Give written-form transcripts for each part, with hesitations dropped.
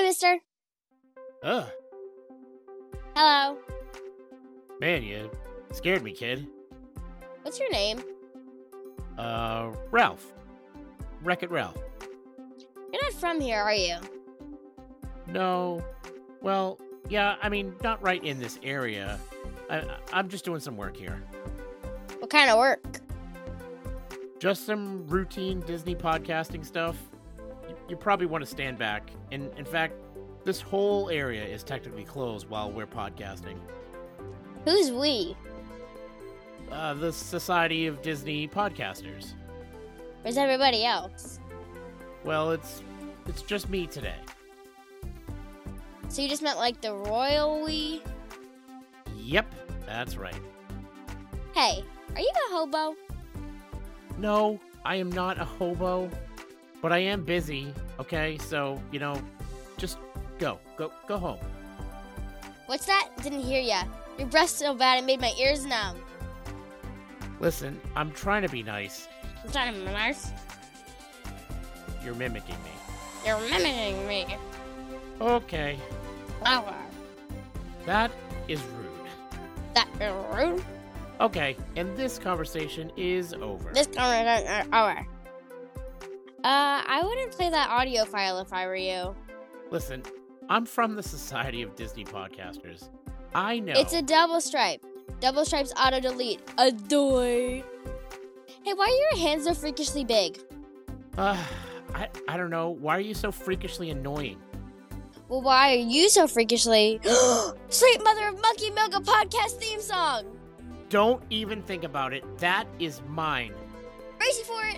mister. Ugh, Hello. man, you scared me, kid. What's your name? Ralph. Wreck-It Ralph. You're not from here, are you? No, well, yeah, I mean, not right in this area. I'm just doing some work here. What kind of work? Just some routine Disney podcasting stuff. You probably want to stand back. And in fact, this whole area is technically closed while we're podcasting. Who's we? The Society of Disney Podcasters. Where's everybody else? Well, it's just me today. So you just meant like the royal we? Yep, that's right. Hey, are you a hobo? No, I am not a hobo, but I am busy, okay? So, just go home. What's that? Didn't hear ya. Your breath's so bad it made my ears numb. Listen, I'm trying to be nice. I'm trying to be nice. You're mimicking me. You're mimicking me. Okay, Flower. that is rude. That is rude. Okay, and this conversation is over. This conversation is over. I wouldn't play that audio file if I were you. Listen, I'm from the Society of Disney Podcasters. I know. It's a double stripe. Double stripes auto delete. Adoy. Hey, why are your hands so freakishly big? I don't know. Why are you so freakishly annoying? Well, why are you so freakishly? Sweet Mother of Monkey Milk, a podcast theme song. Don't even think about it. That is mine. Race you for it.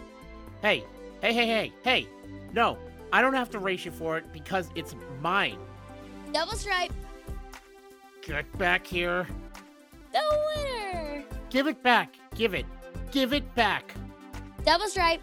Hey. No, I don't have to race you for it because it's mine. Double stripe. Get back here. The winner. Give it back. Give it back. Double stripe.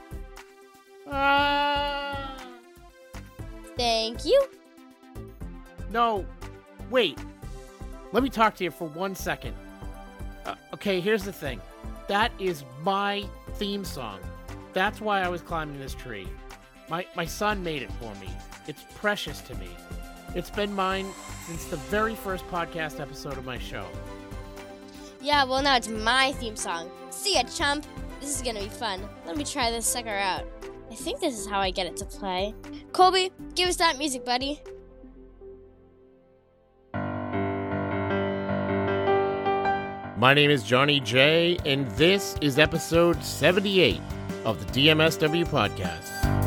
Ah. Thank you. No, wait. Let me talk to you for 1 second. Okay, here's the thing. That is my theme song. That's why I was climbing this tree. My son made it for me. It's precious to me. It's been mine since the very first podcast episode of my show. Yeah, well now it's my theme song. See ya, chump. This is gonna be fun. Let me try this sucker out. I think this is how I get it to play. Colby, give us that music, buddy. My name is Johnny J, and this is episode 78 of the DMSW podcast.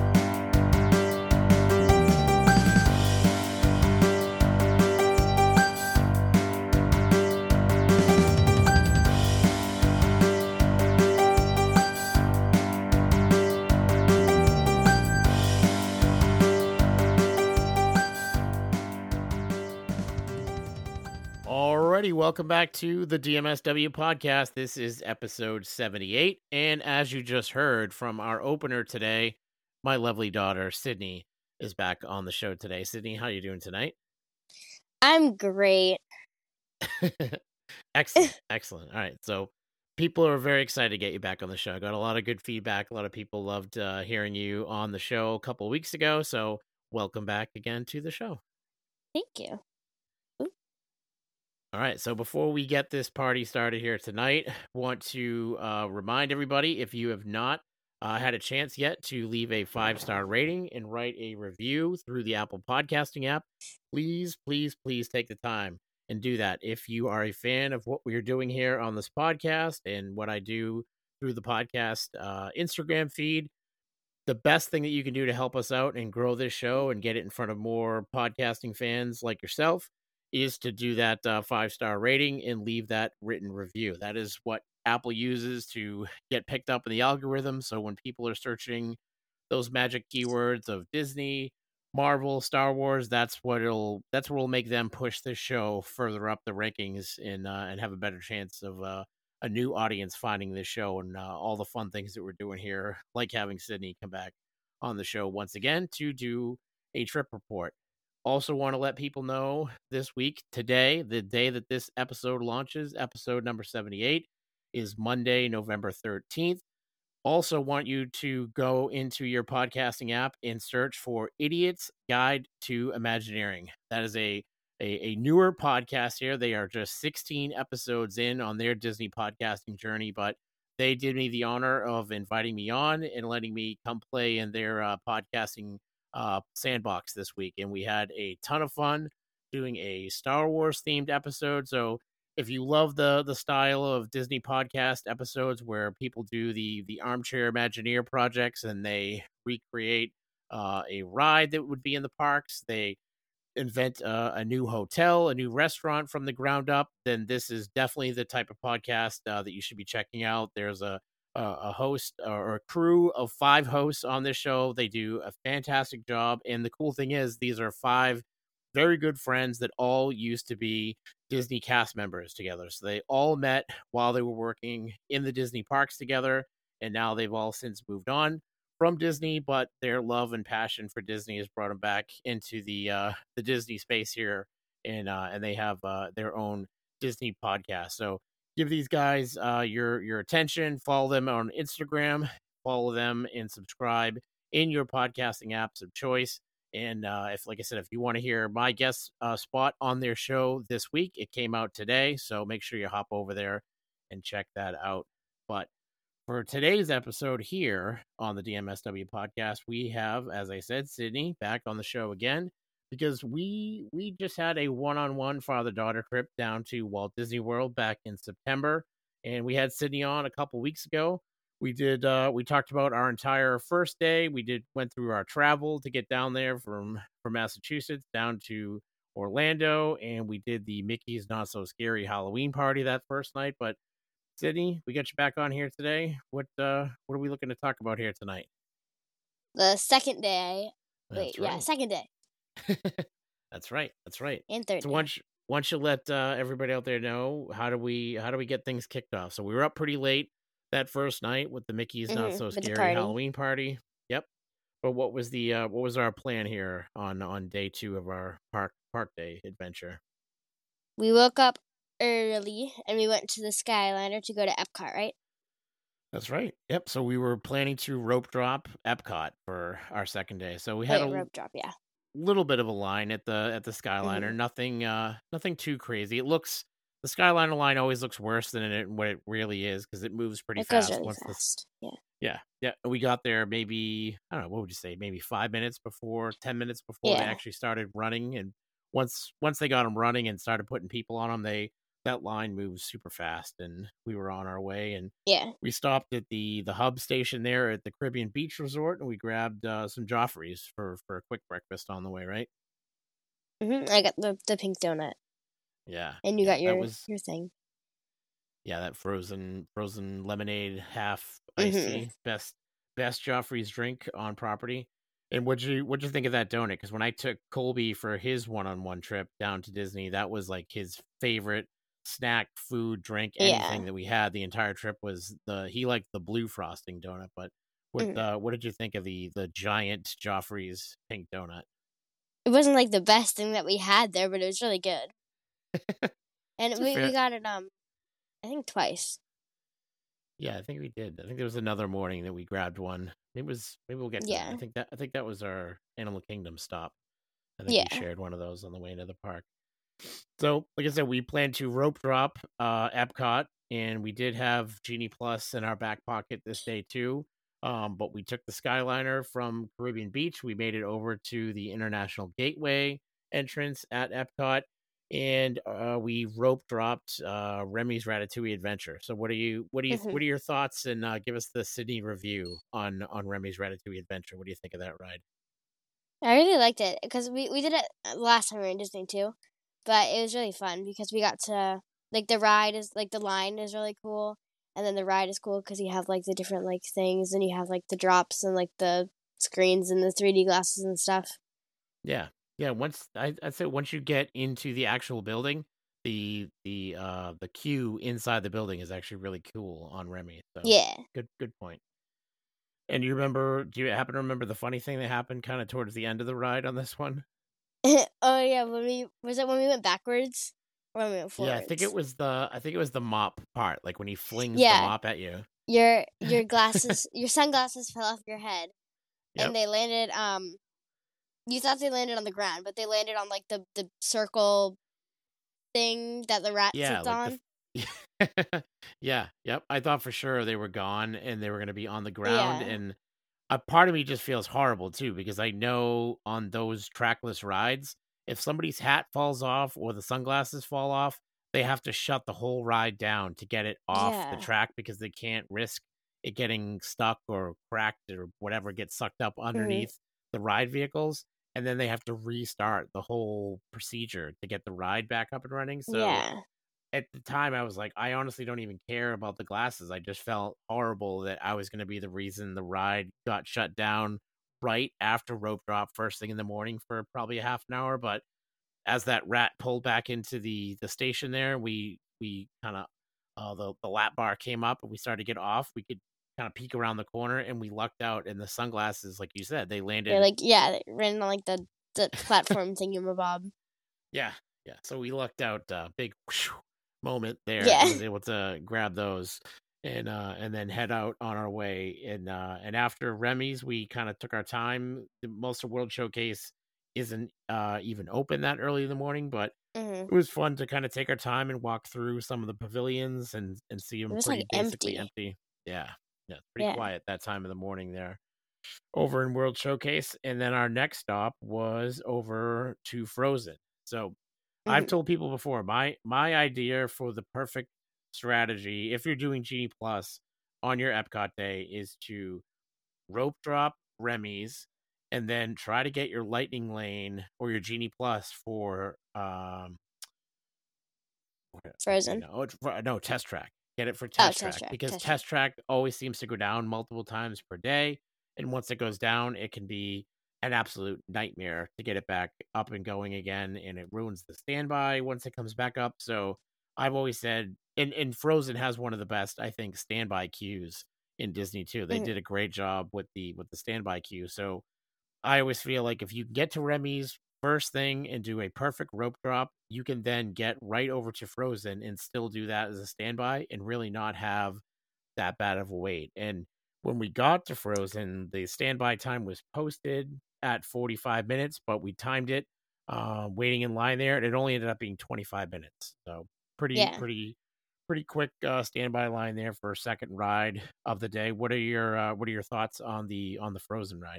Alrighty, welcome back to the DMSW podcast. This is episode 78, and as you just heard from our opener today, my lovely daughter, Sydney, is back on the show today. Sydney, how are you doing tonight? I'm great. Excellent. All right, so people are very excited to get you back on the show. I got a lot of good feedback. A lot of people loved hearing you on the show a couple of weeks ago, so welcome back again to the show. Thank you. All right, so before we get this party started here tonight, want to remind everybody, if you have not had a chance yet to leave a 5-star rating and write a review through the Apple Podcasting app, please take the time and do that. If you are a fan of what we're doing here on this podcast and what I do through the podcast Instagram feed, the best thing that you can do to help us out and grow this show and get it in front of more podcasting fans like yourself is to do that 5-star rating and leave that written review. That is what Apple uses to get picked up in the algorithm. So when people are searching those magic keywords of Disney, Marvel, Star Wars, that's what will make them push this show further up the rankings and have a better chance of a new audience finding this show and all the fun things that we're doing here, like having Sydney come back on the show once again to do a trip report. Also want to let people know this week, today, the day that this episode launches, episode number 78, is Monday, November 13th. Also want you to go into your podcasting app and search for Idiot's Guide to Imagineering. That is a newer podcast here. They are just 16 episodes in on their Disney podcasting journey, but they did me the honor of inviting me on and letting me come play in their podcasting sandbox this week. And we had a ton of fun doing a Star Wars themed episode. So if you love the style of Disney podcast episodes where people do the armchair Imagineer projects and they recreate a ride that would be in the parks, they invent a new hotel, a new restaurant from the ground up, then this is definitely the type of podcast that you should be checking out. There's a host or a crew of 5 hosts on this show. They do a fantastic job, and the cool thing is these are 5 very good friends that all used to be Disney cast members together. So they all met while they were working in the Disney parks together, and now they've all since moved on from Disney, but their love and passion for Disney has brought them back into the Disney space here, and they have their own Disney podcast. So give these guys your attention. Follow them on Instagram. Follow them and subscribe in your podcasting apps of choice. And if, like I said, if you want to hear my guest spot on their show this week, it came out today. So make sure you hop over there and check that out. But for today's episode here on the DMSW podcast, we have, as I said, Sydney back on the show again because we just had a one-on-one father-daughter trip down to Walt Disney World back in September, and we had Sydney on a couple weeks ago. We talked about our entire first day. Went through our travel to get down there from Massachusetts down to Orlando, and we did the Mickey's Not So Scary Halloween party that first night. But Sydney, we got you back on here today. What are we looking to talk about here tonight? The second day. Second day. That's right. And third. So day. once you let everybody out there know, how do we get things kicked off? So we were up pretty late that first night with the Mickey's Not So Scary Halloween party. Yep. But what was our plan here on day 2 of our park day adventure? We woke up early and we went to the Skyliner to go to Epcot, right? That's right. Yep. So we were planning to rope drop Epcot for our second day. So we had a rope drop, yeah. Little bit of a line at the Skyliner. Nothing too crazy. The Skyliner line always looks worse than what it really is because it moves pretty fast. Goes really fast. Yeah. We got there maybe, I don't know, what would you say? Maybe 5 minutes before, 10 minutes before they actually started running. And once they got them running and started putting people on them, that line moves super fast, and we were on our way. And we stopped at the hub station there at the Caribbean Beach Resort, and we grabbed some Joffrey's for a quick breakfast on the way, right? I got the pink donut. Yeah. And you got your thing. Yeah, that frozen lemonade, half icy, best Joffrey's drink on property. And what'd you think of that donut? Because when I took Colby for his one-on-one trip down to Disney, that was like his favorite snack, food, drink, anything that we had the entire trip was he liked the blue frosting donut. But what did you think of the giant Joffrey's pink donut? It wasn't like the best thing that we had there, but it was really good. And we got it I think twice. Yeah, I think we did. I think there was another morning that we grabbed one. Maybe we'll get to that. I think that was our Animal Kingdom stop. I think we shared one of those on the way into the park. So, like I said, we planned to rope drop Epcot, and we did have Genie Plus in our back pocket this day too. But we took the Skyliner from Caribbean Beach. We made it over to the International Gateway entrance at Epcot, and we rope dropped Remy's Ratatouille Adventure. So, what are your thoughts? And give us the Sydney review on Remy's Ratatouille Adventure. What do you think of that ride? I really liked it because we did it last time we were in Disney too. But it was really fun because we got to, like, the line is really cool. And then the ride is cool because you have, like, the different, like, things. And you have, like, the drops and, like, the screens and the 3D glasses and stuff. Yeah. Yeah, I'd say once you get into the actual building, the queue inside the building is actually really cool on Remy. So good point. And do you happen to remember the funny thing that happened kind of towards the end of the ride on this one? Oh yeah, when we went backwards or when we went forwards? Yeah, I think it was the mop part, like when he flings the mop at you. your glasses, your sunglasses fell off your head, Yep. and they landed. You thought they landed on the ground, but they landed on like the circle thing that the rat Yeah, sits like on. yeah, yep. I thought for sure they were gone and they were going to be on the ground. Yeah, And a part of me just feels horrible too, because I know on those trackless rides, if somebody's hat falls off or the sunglasses fall off, they have to shut the whole ride down to get it off the yeah, track because they can't risk it getting stuck or cracked or whatever, get sucked up hmm underneath the ride vehicles. And then they have to restart the whole procedure to get the ride back up and running. So yeah, at the time I was like, I honestly don't even care about the glasses. I just felt horrible that I was going to be the reason the ride got shut down right after rope drop first thing in the morning for probably a half an hour. But as that rat pulled back into the station there, we kind of the lap bar came up and we started to get off. We could kind of peek around the corner and we lucked out, and the sunglasses, like you said, they they're landed. like they ran on like the platform thingamabob. Yeah, yeah. So we lucked out, big whoosh moment there, Yeah, and was able to grab those and then head out on our way. And after Remy's, we kind of took our time. The most of World Showcase isn't even open that early in the morning, but hmm it was fun to kind of take our time and walk through some of the pavilions and see it them was like pretty basically empty. empty. Yeah, yeah, it's pretty Yeah, quiet that time of the morning there over in World Showcase. And then our next stop was over to Frozen. So I've hmm told people before, my idea for the perfect strategy, if you're doing Genie Plus on your Epcot day, is to rope drop Remy's and then try to get your Lightning Lane or your Genie Plus for Frozen. no, Test Track. Get it for Oh, Test test Track track, because test track. Test Track always seems to go down multiple times per day, and once it goes down, it can be an absolute nightmare to get it back up and going again, and it ruins the standby once it comes back up. So I've always said, and Frozen has one of the best, I think, standby queues in Disney too. They hmm did a great job with the standby queue. So I always feel like if you can get to Remy's first thing and do a perfect rope drop, you can then get right over to Frozen and still do that as a standby and really not have that bad of a wait. And when we got to Frozen, the standby time was posted at 45 minutes, but we timed it waiting in line there, and it only ended up being 25 minutes. So pretty, Yeah, pretty, pretty quick standby line there for a second ride of the day. What are your thoughts on the Frozen ride?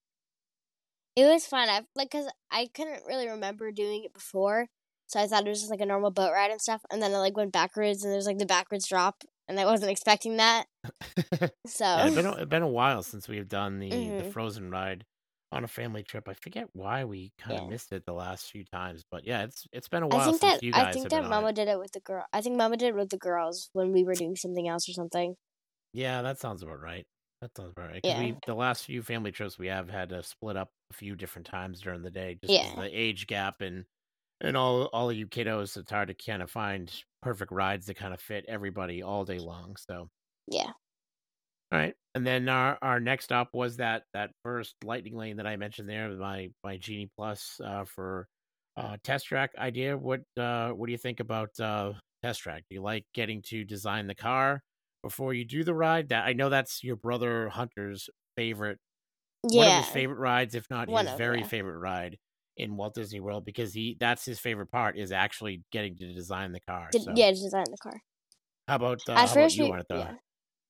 it was fun. I like because I couldn't really remember doing it before, so I thought it was just like a normal boat ride and stuff. And then I like went backwards, and there's like the backwards drop, and I wasn't expecting that. Yeah, So, it's been a while since we've done the hmm Frozen ride on a family trip. I forget why we kind of yeah. missed it the last few times, but yeah, it's been a I while think since that you I guys think have been that on it. Mama did it with the girl. I think Mama did it with the girls when we were doing something else or something. Yeah, that sounds about right. That sounds about right because Yeah, we the last few family trips we have had to split up a few different times during the day just because of yeah, the age gap and all of you kiddos. It's hard to kind of find perfect rides that kind of fit everybody all day long. So. yeah. All right. And then our next stop was that first lightning lane that I mentioned there, my Genie Plus for test track idea. What do you think about test track? Do you like getting to design the car before you do the ride? That I know that's your brother Hunter's favorite, one of his Yeah, favorite rides, if not one his of very yeah. favorite ride in Walt Disney World, because he that's his favorite part is actually getting to design the car. Did So yeah design the car. how At about first you we on it though? yeah.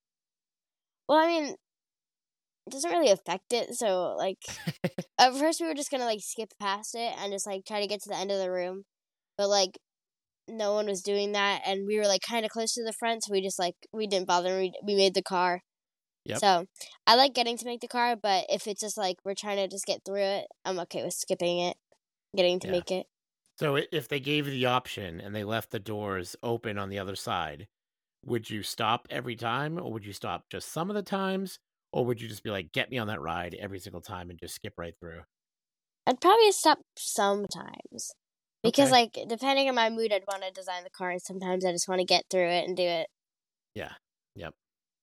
Well, I mean, it doesn't really affect it. So like at first we were just gonna like skip past it and just like try to get to the end of the room, but like no one was doing that, and we were like kind of close to the front, so we just like we didn't bother. We made the car. Yep. So I like getting to make the car, but if it's just like we're trying to just get through it, I'm okay with skipping it, getting to Yeah. make it. So if they gave you the option and they left the doors open on the other side, would you stop every time or would you stop just some of the times? Or would you just be like, get me on that ride every single time and just skip right through? I'd probably stop sometimes because Okay. like depending on my mood, I'd want to design the car, and sometimes I just want to get through it and do it. Yeah. Yep.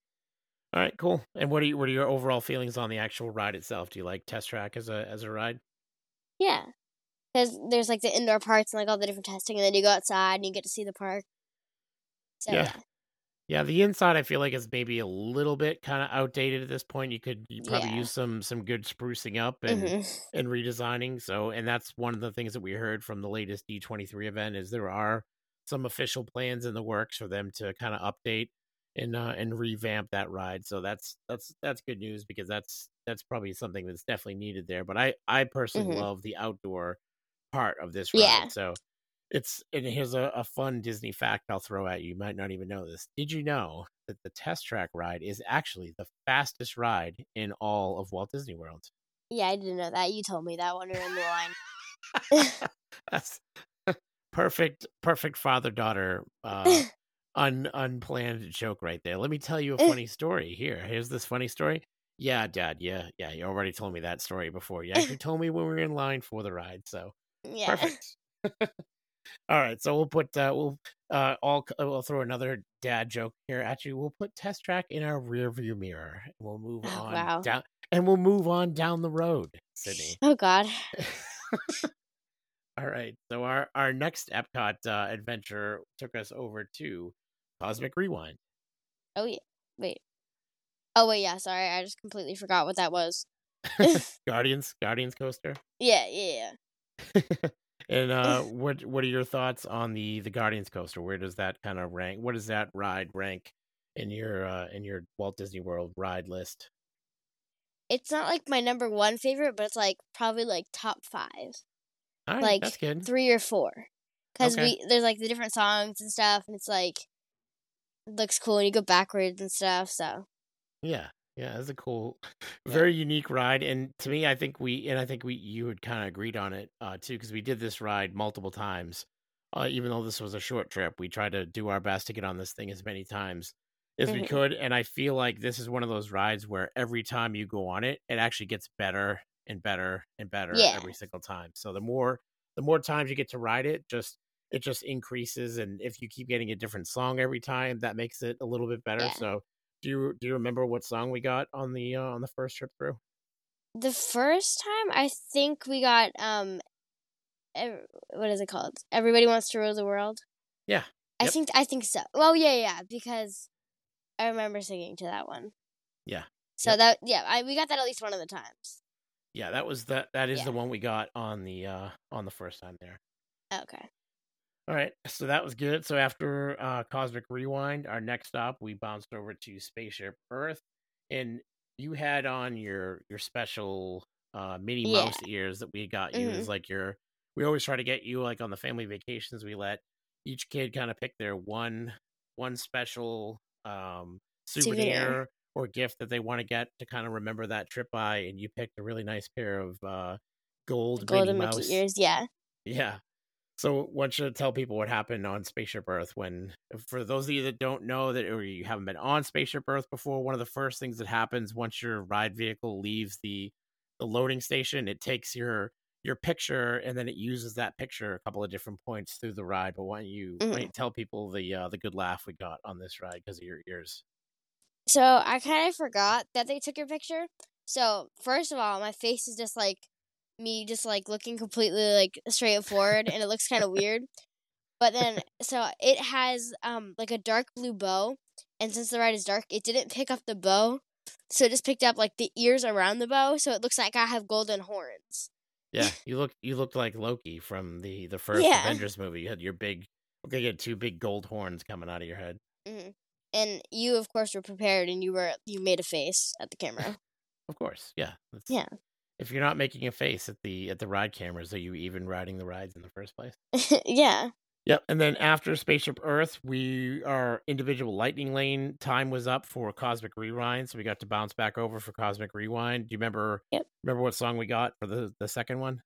All right, cool. And what are your overall feelings on the actual ride itself? Do you like Test Track as a ride? Yeah, because there's like the indoor parts and like all the different testing, and then you go outside and you get to see the park. So Yeah. yeah, Yeah, the inside I feel like is maybe a little bit kind of outdated at this point. You probably Yeah. use some good sprucing up Hmm. and redesigning. So, and that's one of the things that we heard from the latest D23 event is there are some official plans in the works for them to kind of update and revamp that ride. So that's good news because that's probably something that's definitely needed there. But I personally Hmm. love the outdoor part of this ride. Yeah. So and here's a fun Disney fact I'll throw at you. You might not even know this. Did you know that the Test Track ride is actually the fastest ride in all of Walt Disney World? Yeah, I didn't know that. You told me that when we were in the line. That's perfect father daughter unplanned joke right there. Let me tell you a funny story. Here's this funny story. Yeah, Dad. Yeah. You already told me that story before. You actually told me when we were in line for the ride. So Yeah. perfect. All right, so we'll throw another dad joke here at you. We'll put Test Track in our rear view mirror. And we'll move Oh on wow. down, and we'll move on down the road, Sydney. Oh God. All right, so our next Epcot adventure took us over to Cosmic Rewind. Oh yeah. Wait. Oh wait. Yeah. Sorry, I just completely forgot what that was. Yeah. Guardians coaster. Yeah. And what are your thoughts on the Guardians coaster? Where does that kind of rank? What does that ride rank in your Walt Disney World ride list? It's not like my number one favorite, but it's like probably like top 5, All right, like that's good. 3 or 4, because Okay. there's like the different songs and stuff, and it's like it looks cool, and you go backwards and stuff. So Yeah. Yeah, it's a cool, yeah. very unique ride. And to me, I think you had kind of agreed on it too, because we did this ride multiple times. Even though this was a short trip, we tried to do our best to get on this thing as many times as we Hmm. could. And I feel like this is one of those rides where every time you go on it, it actually gets better and better and better Yeah. every single time. So the more times you get to ride it, it just increases. And if you keep getting a different song every time, that makes it a little bit better. Yeah. So do you remember what song we got on the first trip through? The first time I think we got what is it called? Everybody Wants to Rule the World. Yeah. Yep. I think so. Well, yeah, because I remember singing to that one. Yeah. So Yep. we got that at least one of the times. Yeah, that is the Yeah. one we got on the first time there. Okay. All right. So that was good. So after Cosmic Rewind, our next stop, we bounced over to Spaceship Earth, and you had on your special Minnie Yeah. Mouse ears that we got you. Hmm. Is like we always try to get you like on the family vacations we let each kid kind of pick their one special Souvenir. souvenir or gift that they want to get to kind of remember that trip by, and you picked a really nice pair of The gold Minnie golden Mickey Mouse. ears. Yeah. Yeah. So, why don't you tell people what happened on Spaceship Earth for those of you that don't know that or you haven't been on Spaceship Earth before, one of the first things that happens once your ride vehicle leaves the loading station, it takes your picture and then it uses that picture a couple of different points through the ride. But why don't you Hmm. tell people the good laugh we got on this ride because of your ears? So I kind of forgot that they took your picture. So first of all, my face is just like me, just like looking completely like straight forward, and it looks kind of weird. But then, so it has like a dark blue bow, and since the ride is dark, it didn't pick up the bow, so it just picked up like the ears around the bow. So it looks like I have golden horns. Yeah, you looked like Loki from the first Yeah. Avengers movie. You had your big, okay, you had two big gold horns coming out of your head. Hmm. And you, of course, were prepared, and you made a face at the camera. Of course, yeah. That's Yeah. if you're not making a face at the ride cameras, are you even riding the rides in the first place? Yeah. Yep. And then after Spaceship Earth, our individual lightning lane time was up for Cosmic Rewind, so we got to bounce back over for Cosmic Rewind. Do you Yep. remember what song we got for the second one?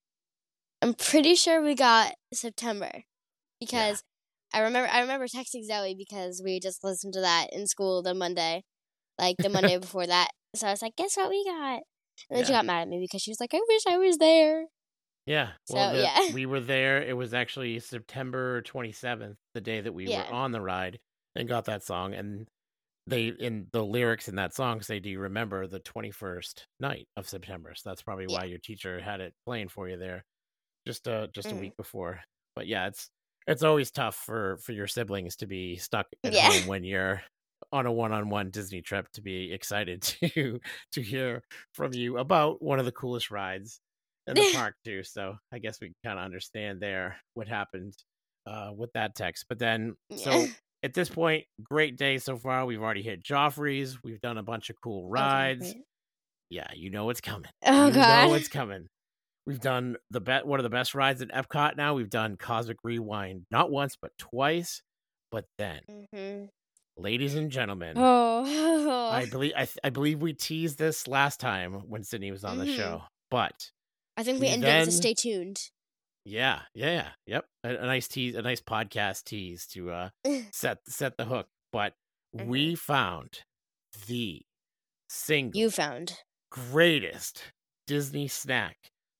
I'm pretty sure we got September Yeah. because I remember texting Zoe because we just listened to that in school the Monday, like the Monday before that. So I was like, "Guess what we got?" And then she Yeah. got mad at me because she was like, "I wish I was there." Yeah. Well, So yeah. we were there. It was actually September 27th, the day that we were Yeah. on the ride and got that song. And they in the lyrics in that song say, "Do you remember the 21st night of September?" So that's probably Yeah. why your teacher had it playing for you there just a Mm. week before. But yeah, It's always tough for your siblings to be stuck at Yeah. home when you're on a one-on-one Disney trip to be excited to hear from you about one of the coolest rides in the park too. So I guess we kind of understand there what happened with that text. But then, Yeah. so at this point, great day so far. We've already hit Joffrey's. We've done a bunch of cool Okay, rides. great. Yeah, you know it's coming. Oh You know God. it's coming. We've done one of the best rides at Epcot now. We've done Cosmic Rewind not once but twice. But then, Mm-hmm. ladies and gentlemen, Oh. I believe we teased this last time when Sydney was on the Mm-hmm. show. But I think we we ended it with a then stay tuned. yeah, yep. A nice tease, a nice podcast tease to set the hook. But we found the single You found. greatest Disney snack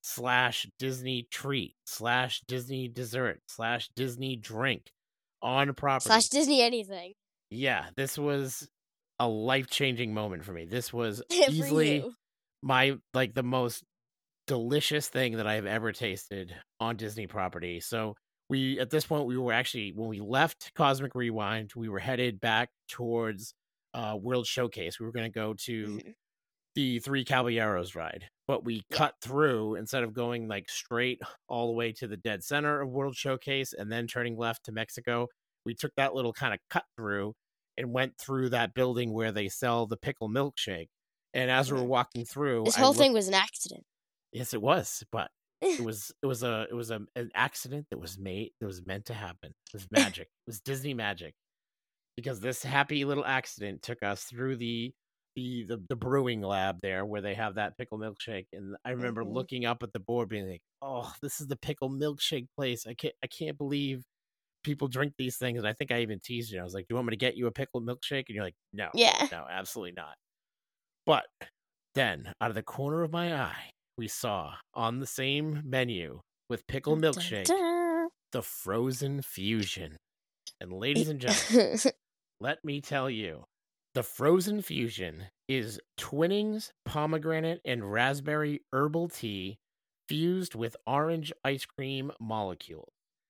/ Disney treat / Disney dessert / Disney drink on property. / Disney anything. Yeah, this was a life-changing moment for me. This was For easily you. my the most delicious thing that I've ever tasted on Disney property. So we at this point we were actually when we left Cosmic Rewind, we were headed back towards World Showcase. We were going to go to Mhm. the Three Caballeros ride, but we Yeah. cut through instead of going like straight all the way to the dead center of World Showcase and then turning left to Mexico. We took that little kind of cut through and went through that building where they sell the pickle milkshake. And as we were walking through, This I whole looked. thing was an accident. Yes, it was, but it was an accident that was meant to happen. It was magic. It was Disney magic because this happy little accident took us through the brewing lab there where they have that pickle milkshake, and I remember Mhm. looking up at the board being like, "Oh, this is the pickle milkshake place. I can't believe people drink these things." And I think I even teased you. I was like, "Do you want me to get you a pickle milkshake?" And you're like, "No, Yeah. no, absolutely not." But then, out of the corner of my eye, we saw on the same menu with pickle Dun, milkshake dun. the Frozen Fusion. And ladies and gentlemen, let me tell you, the Frozen Fusion is Twinings, pomegranate, and raspberry herbal tea fused with orange ice cream molecule.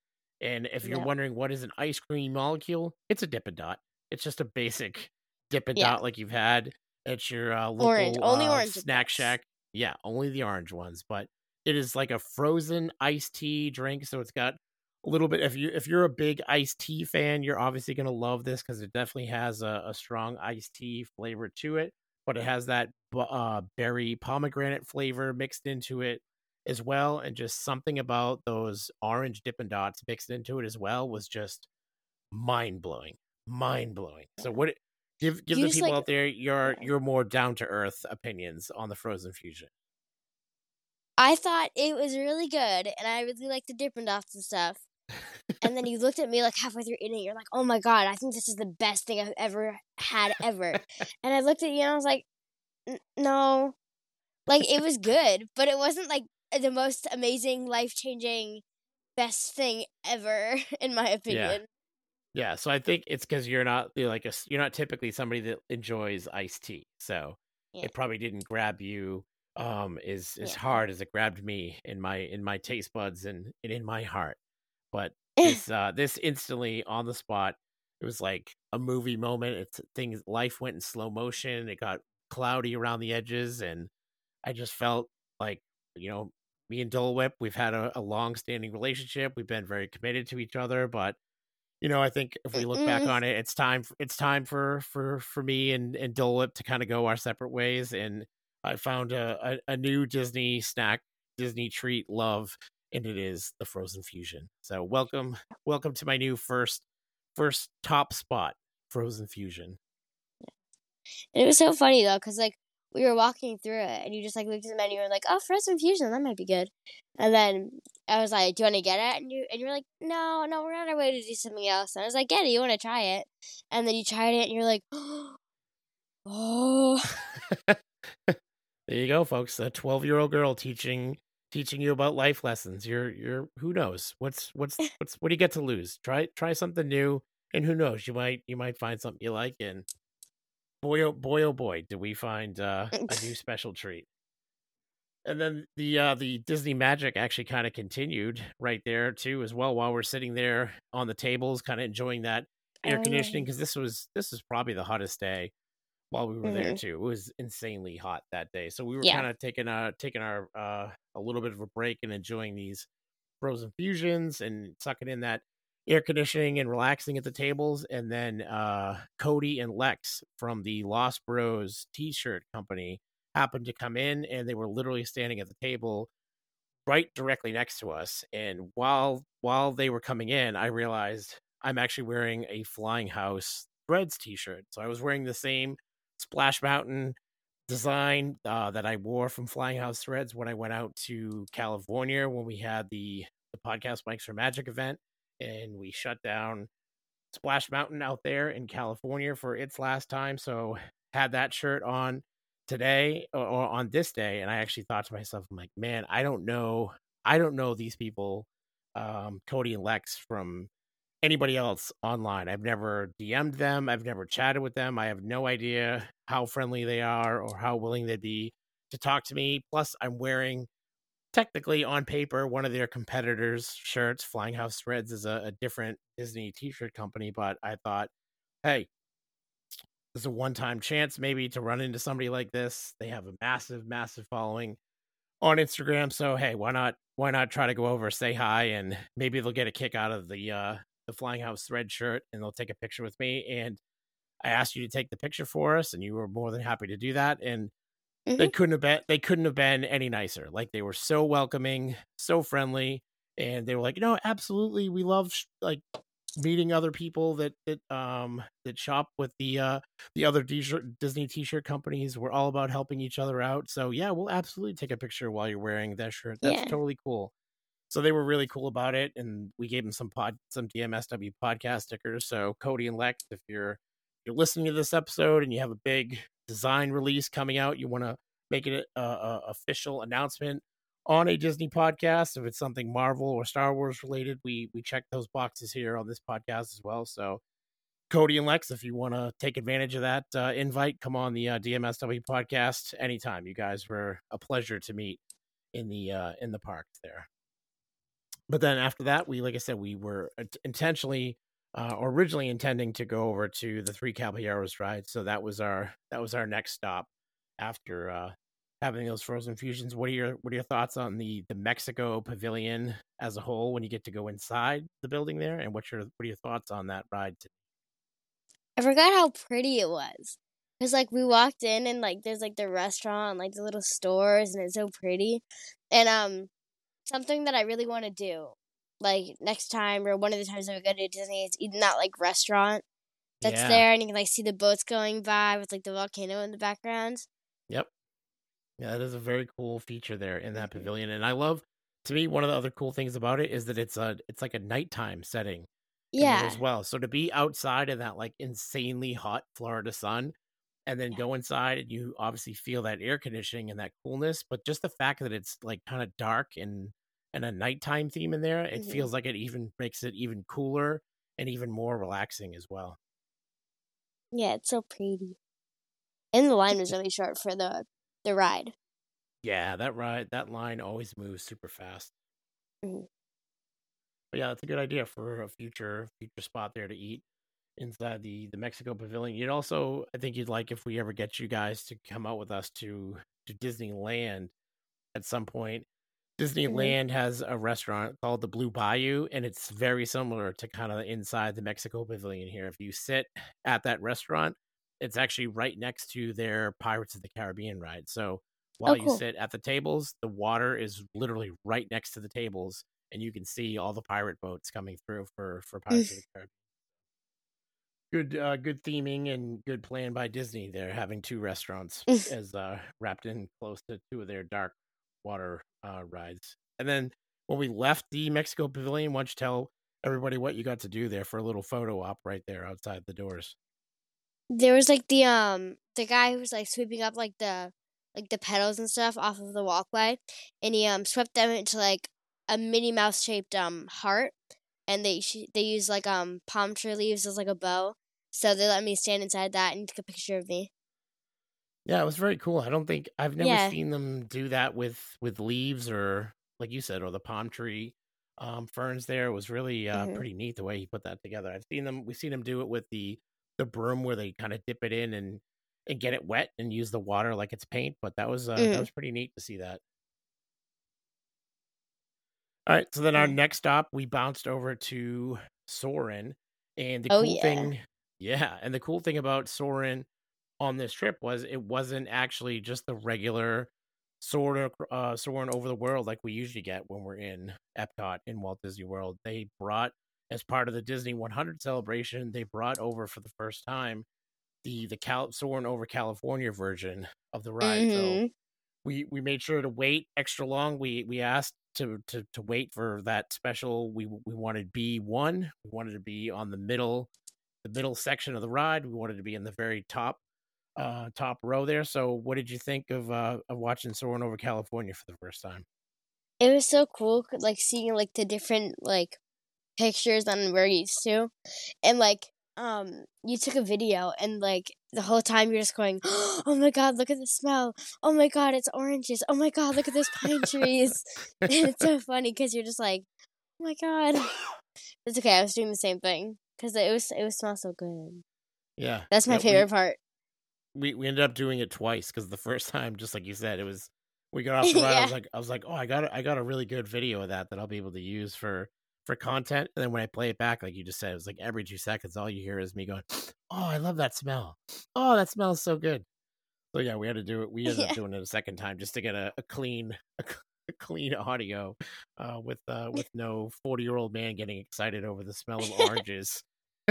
And if you're No. wondering what is an ice cream molecule, it's a Dippin' Dot. It's just a basic Dippin' Yeah. Dot like you've had at your Orange. local Only orange snack ones. shack. Yeah, only the orange ones. But it is like a frozen iced tea drink, so it's got a little bit. If you're a big iced tea fan, you're obviously gonna love this because it definitely has a strong iced tea flavor to it. But it has that berry pomegranate flavor mixed into it as well, and just something about those orange Dippin' Dots mixed into it as well was just mind blowing. So what? Give You the just people like out there yeah. your more down to earth opinions on the Frozen Fusion. I thought it was really good, and I really liked the Dippin' Dots and stuff. And then you looked at me like halfway through eating it. You're like, "Oh my God, I think this is the best thing I've ever had ever." And I looked at you and I was like, "No." Like it was good, but it wasn't like the most amazing, life-changing, best thing ever, in my Yeah, opinion. yeah. So I think it's because you're not typically somebody that enjoys iced tea, so Yeah. it probably didn't grab you as Yeah. hard as it grabbed me in my taste buds and in my heart. But this instantly on the spot, it was like a movie moment. Life went in slow motion. It got cloudy around the edges, and I just felt like, me and Dole Whip, we've had a long standing relationship. We've been very committed to each other, but I think if we look back Mm-mm. on it, it's time for me and Dole Whip to kind of go our separate ways. And I found a new Disney snack, Disney treat love, and it is the Frozen Fusion. So welcome to my new first top spot, Frozen Fusion. And it was so funny though, because like we were walking through it, and you just like looked at the menu and like, "Oh, Frozen Fusion, that might be good." And then I was like, "Do you want to get it?" And you were like, "No, no, we're on our way to do something else." And I was like, "Get it, you want to try it?" And then you tried it, and you're like, "Oh." There you go, folks. A 12-year-old girl teaching you about life lessons. You're who knows what do you get to lose? Try something new, and who knows, you might find something you like. And boy, oh boy, did we find a new special treat. And then the Disney magic actually kind of continued right there too as well while we're sitting there on the tables, kind of enjoying that air Oh conditioning yeah. because this was probably the hottest day while we were there Hmm. too. It was insanely hot that day, so we were Yeah. kind of taking our a little bit of a break and enjoying these frozen fusions and sucking in that air conditioning and relaxing at the tables. And then Cody and Lex from the Lost Bros T-shirt company happened to come in, and they were literally standing at the table right directly next to us. And while they were coming in, I realized I'm actually wearing a Flying House Threads T-shirt. So I was wearing the same Splash Mountain design that I wore from Flying House Threads when I went out to California when we had the podcast Mikes for Magic event, and we shut down Splash Mountain out there in California for its last time. So had that shirt on today or on this day, and I actually thought to myself, I'm like, man, I don't know these people, Cody and Lex, from anybody else online. I've never DM'd them. I've never chatted with them. I have no idea how friendly they are or how willing they'd be to talk to me. Plus, I'm wearing technically on paper one of their competitors' shirts. Flying House Threads is a different Disney t-shirt company, but I thought, hey, this is a one-time chance maybe to run into somebody like this. They have a massive following on Instagram, so hey, why not try to go over, say hi, and maybe they'll get a kick out of the Flying House Thread shirt and they'll take a picture with me. And I asked you to take the picture for us, and you were more than happy to do that. And Hmm. they couldn't have been any nicer. Like, they were so welcoming, so friendly, and they were like, no, absolutely, we love like meeting other people that shop with the other Disney t-shirt companies. We're all about helping each other out. So yeah, we'll absolutely take a picture while you're wearing that shirt. That's Yeah. totally cool. So they were really cool about it, and we gave them some DMSW podcast stickers. So Cody and Lex, if you're listening to this episode and you have a big design release coming out, you want to make it a official announcement on a Disney podcast. If it's something Marvel or Star Wars related, we check those boxes here on this podcast as well. So Cody and Lex, if you want to take advantage of that invite, come on the DMSW podcast anytime. You guys were a pleasure to meet in the parks there. But then after that, like I said, we were intentionally or originally intending to go over to the Three Caballeros ride. So that was our next stop after having those frozen fusions. What are your thoughts on the Mexico Pavilion as a whole when you get to go inside the building there? And what are your thoughts on that ride? I forgot how pretty it was. Cause like we walked in and like there's like the restaurant and like the little stores and it's so pretty. And something that I really want to do, like next time or one of the times that we go to Disney, is eat in that like restaurant that's Yeah. there, and you can like see the boats going by with like the volcano in the background. Yep. Yeah, that is a very cool feature there in that Hmm. pavilion. And I love, to me, one of the other cool things about it is that it's like a nighttime setting in there as Yeah. well. So to be outside in that like insanely hot Florida sun and then Yeah. go inside and you obviously feel that air conditioning and that coolness, but just the fact that it's like kind of dark and a nighttime theme in there, it Hmm. feels like it even makes it even cooler and even more relaxing as well. Yeah, it's so pretty. And the line was really short for the ride. Yeah, that line always moves super fast. Hmm. But yeah, that's a good idea for a future spot there to eat inside the Mexico Pavilion. You'd also, I think you'd like if we ever get you guys to come out with us to Disneyland at some point. Hmm. Disneyland has a restaurant called the Blue Bayou, and it's very similar to kind of inside the Mexico Pavilion here. If you sit at that restaurant, it's actually right next to their Pirates of the Caribbean ride. So Oh, while you cool. sit at the tables, the water is literally right next to the tables, and you can see all the pirate boats coming through for Pirates of the Caribbean. Good theming and good plan by Disney. They're having two restaurants as wrapped in close to two of their dark water rides. And then when we left the Mexico Pavilion, why don't you tell everybody what you got to do there for a little photo op right there outside the doors? There was like the guy who was like sweeping up like the petals and stuff off of the walkway, and he swept them into like a Minnie Mouse shaped heart, and they use like palm tree leaves as like a bow, so they let me stand inside that and took a picture of me. Yeah, it was very cool. I've never Yeah. seen them do that with leaves or like you said, or the palm tree ferns there. It was really Hmm. pretty neat the way he put that together. We've seen him do it with the broom where they kind of dip it in and get it wet and use the water like it's paint, but that Hmm. was pretty neat to see that. All right, so then our Yeah. next stop, we bounced over to Soren, and Oh yeah. the cool thing about Soren on this trip was it wasn't actually just the regular soaring over the world like we usually get when we're in Epcot in Walt Disney World. They brought, as part of the Disney 100 celebration, they brought over for the first time the soaring over California version of the ride. So Hmm. we made sure to wait extra long. We asked to wait for that special. We wanted B1. We wanted to be on the middle section of the ride. We wanted to be in the very top row there. So what did you think of watching Soaring over California for the first time? It was so cool, like seeing like the different like pictures than we're used to, and like you took a video and like the whole time you're just going, oh my god, look at the smell, oh my god, it's oranges, oh my god, look at those pine trees. And it's so funny because you're just like, oh my god. It's okay, I was doing the same thing because it was smell so good. Yeah. That's my Yeah, favorite part. we ended up doing it twice because the first time, just like you said, it was we got off the ride. Yeah. I was like, oh, I got a really good video of that I'll be able to use for content. And then when I play it back, like you just said, it was like every 2 seconds, all you hear is me going, oh, I love that smell. Oh, that smells so good. So yeah, we had to do it. We ended up Yeah. doing it a second time just to get a clean a clean audio with no 40-year-old man getting excited over the smell of oranges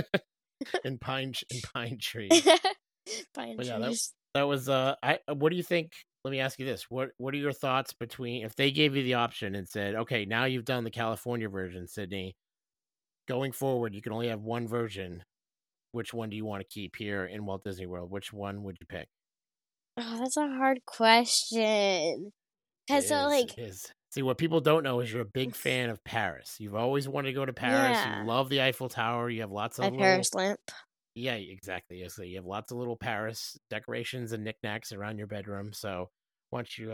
and pine trees. Pine But yeah, trees. that was I what do you think? Let me ask you this. What are your thoughts between if they gave you the option and said, "Okay, now you've done the California version, Sydney. Going forward, you can only have one version. Which one do you want to keep here in Walt Disney World? Which one would you pick?" Oh, that's a hard question. Cause so It like, is. See, what people don't know is you're a big fan of Paris. You've always wanted to go to Paris. You yeah, love the Eiffel Tower. You have lots my of little Paris lamp. Yeah, exactly. Yeah, so you have lots of little Paris decorations and knickknacks around your bedroom. So, once you,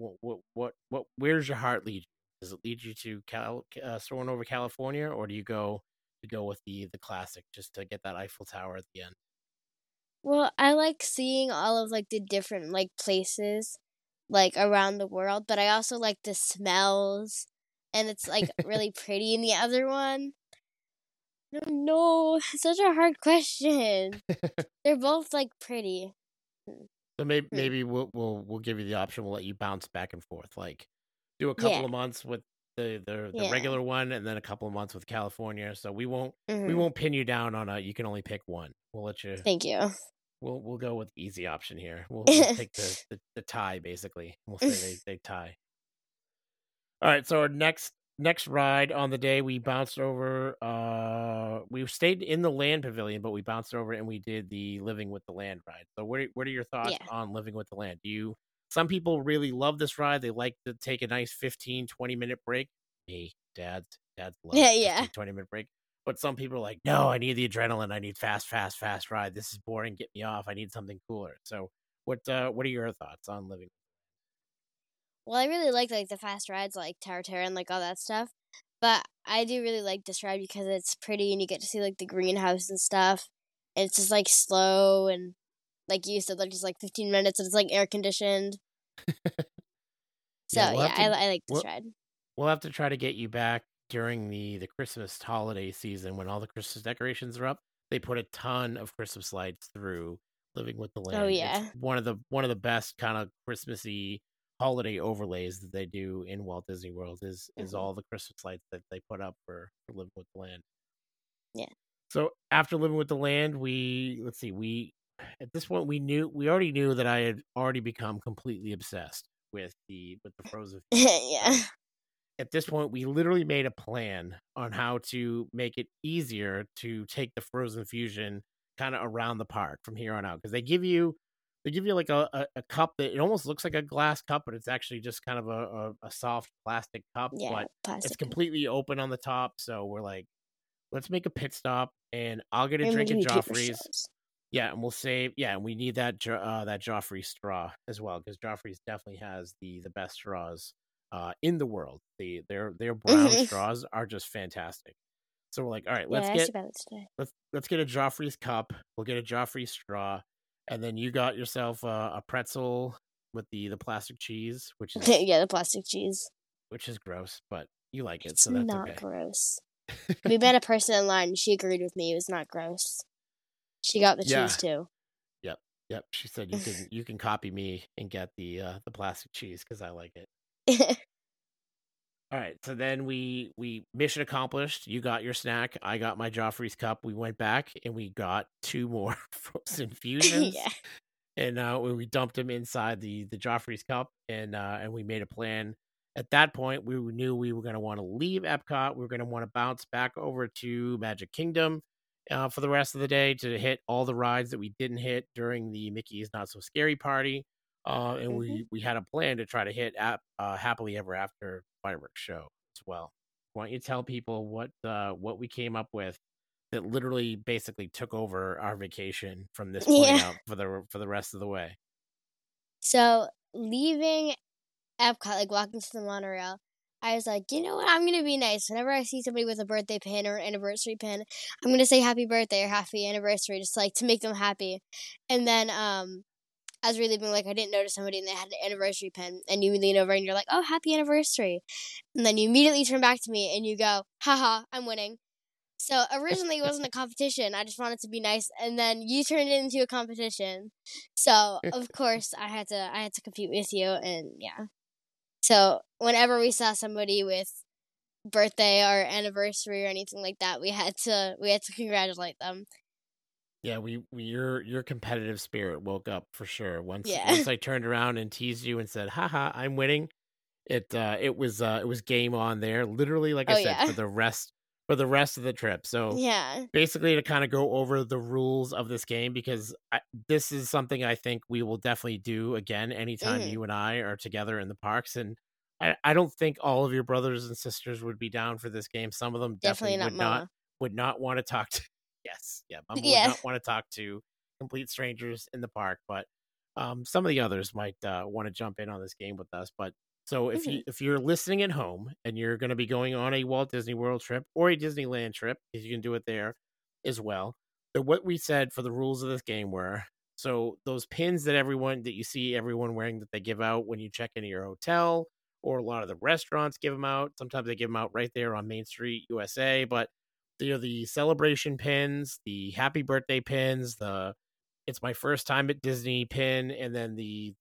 where's your heart lead you? Does it lead you to soaring over California, or do you go with the classic just to get that Eiffel Tower at the end? Well, I like seeing all of like the different like places like around the world, but I also like the smells, and it's like really pretty in the other one. No, no, such a hard question. They're both like pretty. Hmm. So Hmm. maybe we'll give you the option. We'll let you bounce back and forth. Like do a Yeah, couple of months with the yeah. regular one, and then a couple of months with California. So we Hmm. won't pin you down on a you can only pick one. We'll let you Thank you. we'll go with the easy option here. We'll take the tie basically. We'll say they tie. All right, so our next ride on the day we bounced over we stayed in the land pavilion, but we bounced over and we did the Living with the Land ride. So what are your thoughts Yeah. on Living with the Land? Do you Some people really love this ride. They like to take a nice 15-20 minute break. Me, dads love Yeah, yeah. 15-20 minute break. But some people are like, no, I need the adrenaline. I need fast ride. This is boring. Get me off. I need something cooler. So what are your thoughts on Living? Well, I really like the fast rides like Tower Terror and like all that stuff. But I do really like this ride because it's pretty and you get to see like the greenhouse and stuff. And it's just like slow and like you said, like just like 15 minutes and it's like air conditioned. Yeah, So yeah, I like this we'll ride. we'll have to try to get you back during the Christmas holiday season when all the Christmas decorations are up. They put a ton of Christmas lights through Living with the Oh Land. It's yeah. one of the best kind of Christmassy holiday overlays that they do in Walt Disney World is Hmm. all the Christmas lights that they put up for Living with the Land. Yeah. So after Living with the Land, we let's see, we at this point we already knew that I had already become completely obsessed with the Frozen Fusion. Yeah. So at this point, we literally made a plan on how to make it easier to take the Frozen Fusion kind of around the park from here on out because they give you like a cup that it almost looks like a glass cup, but it's actually just kind of a soft plastic cup, Yeah. but it's Plastic. completely open on the top. So we're like, let's make a pit stop and I'll get a You're drink making at me paper Joffrey's. straws. Yeah, and we'll save. Yeah, and we need that that Joffrey straw as well, because Joffrey's definitely has the best straws in the world. Their brown Mhm. straws are just fantastic. So we're like, all right, Yeah, I asked you about it today. let's get a Joffrey's cup. We'll get a Joffrey's straw, and then you got yourself a pretzel with the plastic cheese, Yeah, the plastic cheese. which is gross, but you like it, It's so that's not okay. gross. We met a person in line and she agreed with me. It was not gross. She got the Yeah. cheese too. Yep. Yep. She said you can copy me and get the plastic cheese because I like it. All right. So then we mission accomplished. You got your snack. I got my Joffrey's cup. We went back and we got 2 more frozen fusions. Yeah. And we dumped them inside the Joffrey's cup, and we made a plan. At that point, we knew we were going to want to leave Epcot. We were going to want to bounce back over to Magic Kingdom for the rest of the day to hit all the rides that we didn't hit during the Mickey's Not So Scary Party. And Mhm. we had a plan to try to hit Happily Ever After fireworks show as well. Why don't you tell people what we came up with that literally basically took over our vacation from this point Yeah. out for the rest of the way? So leaving Epcot, like walking to the monorail, I was like, you know what? I'm gonna be nice. Whenever I see somebody with a birthday pin or an anniversary pin, I'm gonna say happy birthday or happy anniversary, just like to make them happy. And then as we were leaving, like I didn't notice somebody and they had an anniversary pin, and you lean over and you're like, oh, happy anniversary. And then you immediately turn back to me and you go, haha, I'm winning. So originally it wasn't a competition. I just wanted to be nice, and then you turned it into a competition. So of course I had to compete with you, and yeah. So whenever we saw somebody with birthday or anniversary or anything like that, we had to congratulate them. Yeah, your competitive spirit woke up for sure. Yeah. Once I turned around and teased you and said, "Haha, I'm winning." It was game on there. Literally, like I Oh said, yeah. for the rest of the trip. So Yeah. basically, to kind of go over the rules of this game, because this is something I think we will definitely do again anytime Mhm. you and I are together in the parks. And I don't think all of your brothers and sisters would be down for this game. Some of them definitely Definitely not Mama. would not want to talk to. Yes, yeah, Mama would Yeah. not want to talk to complete strangers in the park, but some of the others might want to jump in on this game with us. But so Mhm. if you're listening at home and you're going to be going on a Walt Disney World trip or a Disneyland trip, because you can do it there as well. So what we said for the rules of this game were, so those pins that you see everyone wearing that they give out when you check into your hotel, or a lot of the restaurants give them out. Sometimes they give them out right there on Main Street, USA. But the celebration pins, the happy birthday pins, the it's my first time at Disney pin, and then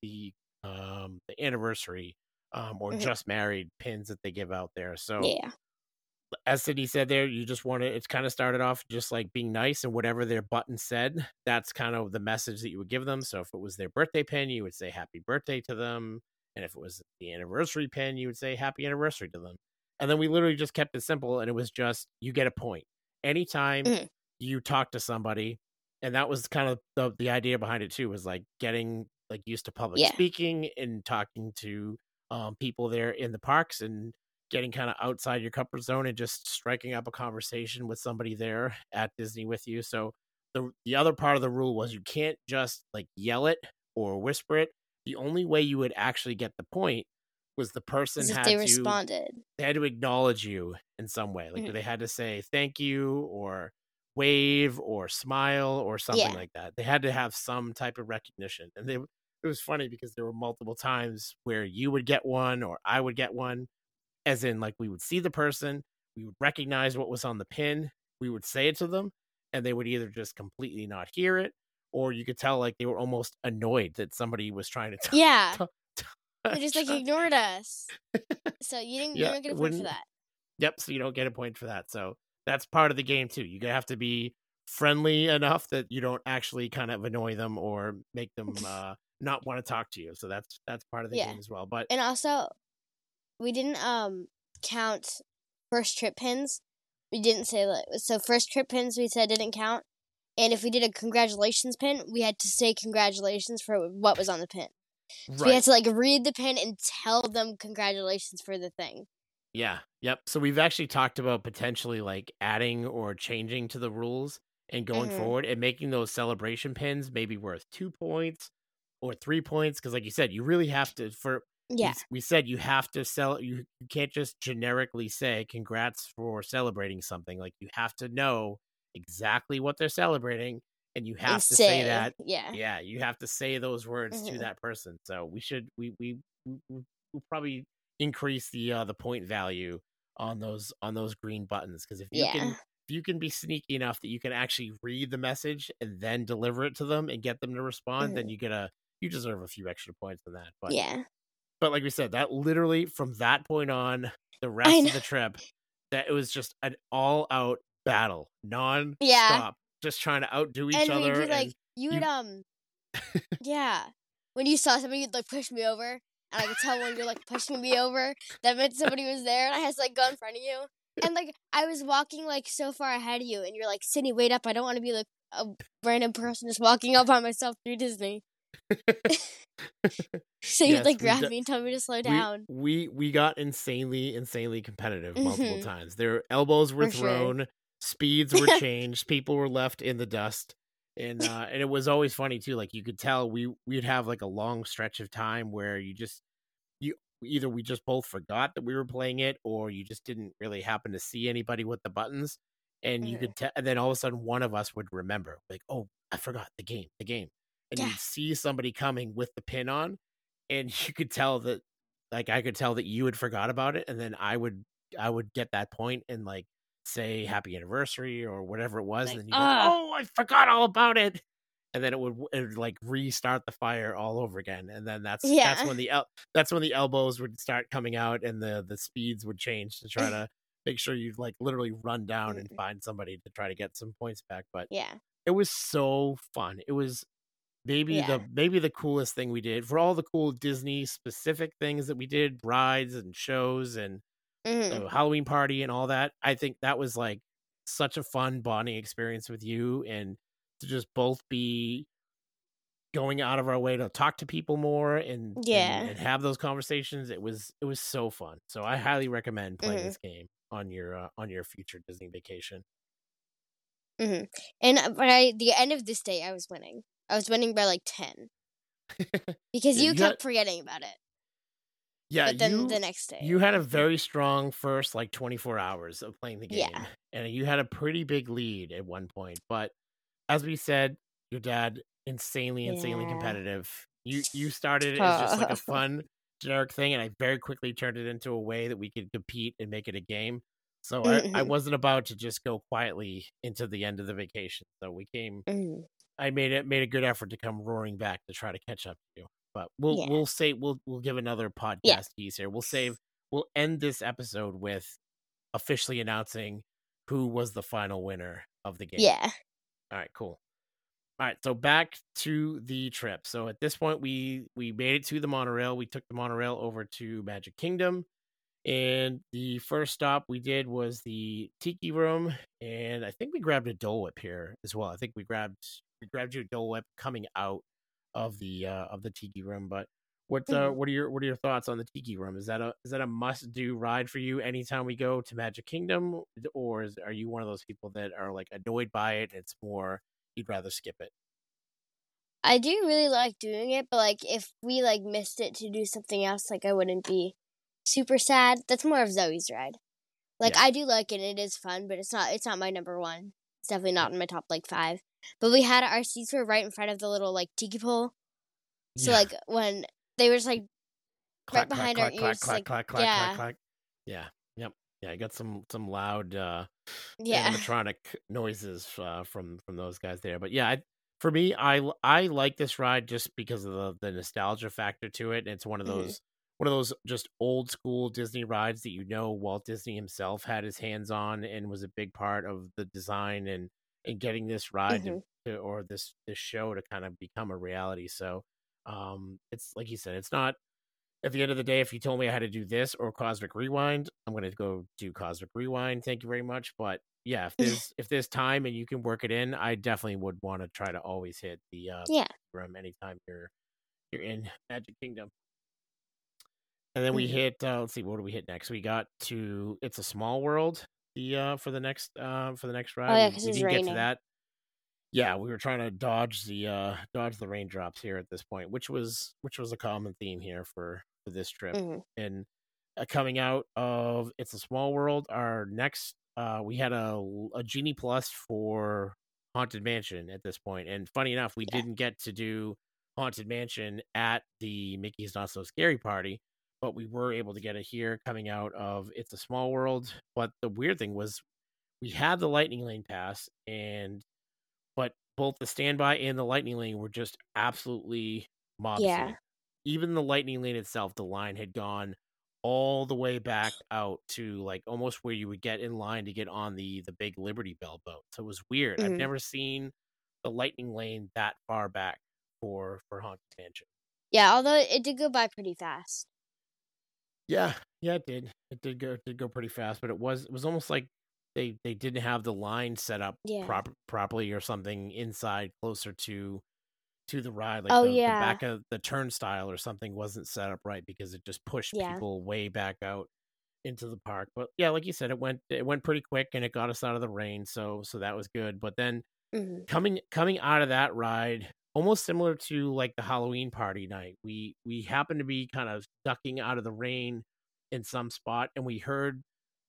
the anniversary or Mhm. just married pins that they give out there. So Yeah. as Sydney said there, you just want to, it's kind of started off just like being nice, and whatever their button said, that's kind of the message that you would give them. So if it was their birthday pin, you would say happy birthday to them. And if it was the anniversary pin, you would say happy anniversary to them. And then we literally just kept it simple, and it was just you get a point. Anytime Mhm. you talk to somebody, and that was kind of the idea behind it too, was like getting like used to public Yeah. speaking and talking to people there in the parks, and getting kind of outside your comfort zone and just striking up a conversation with somebody there at Disney with you. So the other part of the rule was you can't just like yell it or whisper it. The only way you would actually get the point was the person As if they responded. they had to acknowledge you in some way. Like Mhm. they had to say thank you or wave or smile or something Yeah. like that. They had to have some type of recognition. And it was funny because there were multiple times where you would get one or I would get one, as in like we would see the person, we would recognize what was on the pin, we would say it to them, and they would either just completely not hear it, or you could tell like they were almost annoyed that somebody was trying to Yeah. t- They just like try- ignored us. So you yeah, don't get it a point for wouldn't. that. Yep, so you don't get a point for that. So that's part of the game too. You have to be friendly enough that you don't actually kind of annoy them or make them not want to talk to you. So that's part of the Yeah. game as well. But And also we didn't count first trip pins. We didn't say like so first trip pins we said didn't count. And if we did a congratulations pin, we had to say congratulations for what was on the pin. So we had right. to like read the pin and tell them congratulations for the thing. Yeah. Yep. So we've actually talked about potentially like adding or changing to the rules and going Mhm. forward and making those celebration pins maybe worth 2 points or 3 points because like you said, you really have to for Yeah. we said you have to sell you can't just generically say congrats for celebrating something. Like you have to know exactly what they're celebrating and you And have to say say, that. yeah. Yeah, you have to say those words to Mhm. that person. So we should we'll probably increase the point value on those green buttons because Yeah. if you can be sneaky enough that you can actually read the message and then deliver it to them and get them to respond, then Mhm. you deserve a few extra points on that. Yeah. But like we said, that literally from that point on, the I rest know. of the trip, that it was just an all out battle, Yeah. non-stop, just trying to outdo each And we'd other. be like, And you would you yeah. When you saw somebody, you'd like push me over, and I could tell when you're like pushing me over, that meant somebody was there, and I had to like go in front of you. And like I was walking like so far ahead of you, and you're like, Sydney, wait up! I don't want to be like a random person just walking up by myself through Disney. So you'd yes, like grab me and tell me to slow down. we got insanely competitive multiple Hmm. times. Their elbows were For sure. thrown, speeds were changed, people were left in the dust. And it was always funny too. Like you could tell we'd have like a long stretch of time where you either we just both forgot that we were playing it or you just didn't really happen to see anybody with the buttons and you Hmm. could tell and then all of a sudden one of us would remember like, oh, I forgot the game, and Yeah. you'd see somebody coming with the pin on and you could tell that like I could tell that you had forgot about it and then I would get that point and like say happy anniversary or whatever it was and Like, then you'd be like, oh, I forgot all about it, and then it would like restart the fire all over again, and then that's yeah. when that's when the elbows would start coming out and the speeds would change to try to make sure you like literally run down and Mm, find somebody to try to get some points back. But yeah. it was so fun. It was Yeah. maybe the coolest thing we did for all the cool Disney specific things that we did, rides and shows and Hmm. the Halloween party and all that. I think that was like such a fun bonding experience with you and to just both be going out of our way to talk to people more and Yeah. and have those conversations. It was so fun. So I highly recommend playing Hmm. this game on your future Disney vacation. Hmm. And by the end of this day, I was winning. I was winning by like 10 because Yeah, you kept forgetting about it. But then the next day, you had a very strong first like 24 hours of playing the game yeah. and you had a pretty big lead at one point, but as we said, your dad insanely Yeah. competitive. You started it as just like a Oh. fun generic thing, and I very quickly turned it into a way that we could compete and make it a game. So I Mhm, wasn't about to just go quietly into the end of the vacation. So mhm. I made a good effort to come roaring back to try to catch up to you. But Yeah. we'll give another Yeah. podcast tease here. We'll end this episode with officially announcing who was the final winner of the game. Yeah. All right, cool. All right, so back to the trip. So at this point, we made it to the monorail. We took the monorail over to Magic Kingdom, and the first stop we did was the Tiki Room, and I think we grabbed a Dole Whip here as well. I think we grabbed you a Dole Whip coming out of the Tiki Room. But Mhm. what are your thoughts on the Tiki Room? Is that a must do ride for you anytime we go to Magic Kingdom, or are you one of those people that are like annoyed by it? It's more you'd rather skip it. I do really like doing it, but like if we like missed it to do something else, like I wouldn't be super sad. That's more of Zoe's ride. Like Yeah. I do like it, and it is fun, but it's not my number one. It's definitely not in my top like five. But we had our seats were right in front of the little like tiki pole. So Yeah. like when they were just like right Clack clack behind our clack clack ears, just clack like clack clack clack yeah, clack. Yeah. Yep. Yeah, I got some loud yeah. animatronic noises from those guys there. But yeah, for me, I like this ride just because of the nostalgia factor to it. And it's Hmm. one of those just old school Disney rides that Walt Disney himself had his hands on and was a big part of the design and getting this ride Hmm. or this show to kind of become a reality. So it's like you said, it's not at the end of the day, if you told me I had to do this or Cosmic Rewind, I'm gonna go do Cosmic Rewind. Thank you very much. But yeah, if there's time and you can work it in, I definitely would want to try to always hit the Yeah. room anytime you're in Magic Kingdom. And then we Hmm. hit let's see, what do we hit next? We got to It's a Small World, the for the next Oh ride. yeah, We because we it's didn't get to raining. that. Yeah, we were trying to dodge the raindrops here at this point, which was a common theme here for this trip. Hmm. And coming out of It's a Small World, our next we had a Genie Plus for Haunted Mansion at this point. And funny enough, we Yeah. didn't get to do Haunted Mansion at the Mickey's Not So Scary party, but we were able to get it here coming out of It's a Small World. But the weird thing was we had the Lightning Lane pass, and but both the standby and the lightning lane were just absolutely Yeah. mobsy. Even the lightning lane itself, the line had gone all the way back out to like almost where you would get in line to get on the big Liberty Bell boat. So it was weird. I've Hmm. never seen the lightning lane that far back for Haunted Mansion. Yeah, although it did go by pretty fast. Yeah, yeah, it did. It did go pretty fast, but it was almost like they didn't have the line set up Yeah. properly or something inside closer to the ride, like Oh the yeah. back of the turnstile or something wasn't set up right because it just pushed Yeah. people way back out into the park. But yeah, like you said, it went pretty quick and it got us out of the rain, so that was good. But then Hmm. coming out of that ride, almost similar to like the Halloween party night, we happened to be kind of ducking out of the rain in some spot, and we heard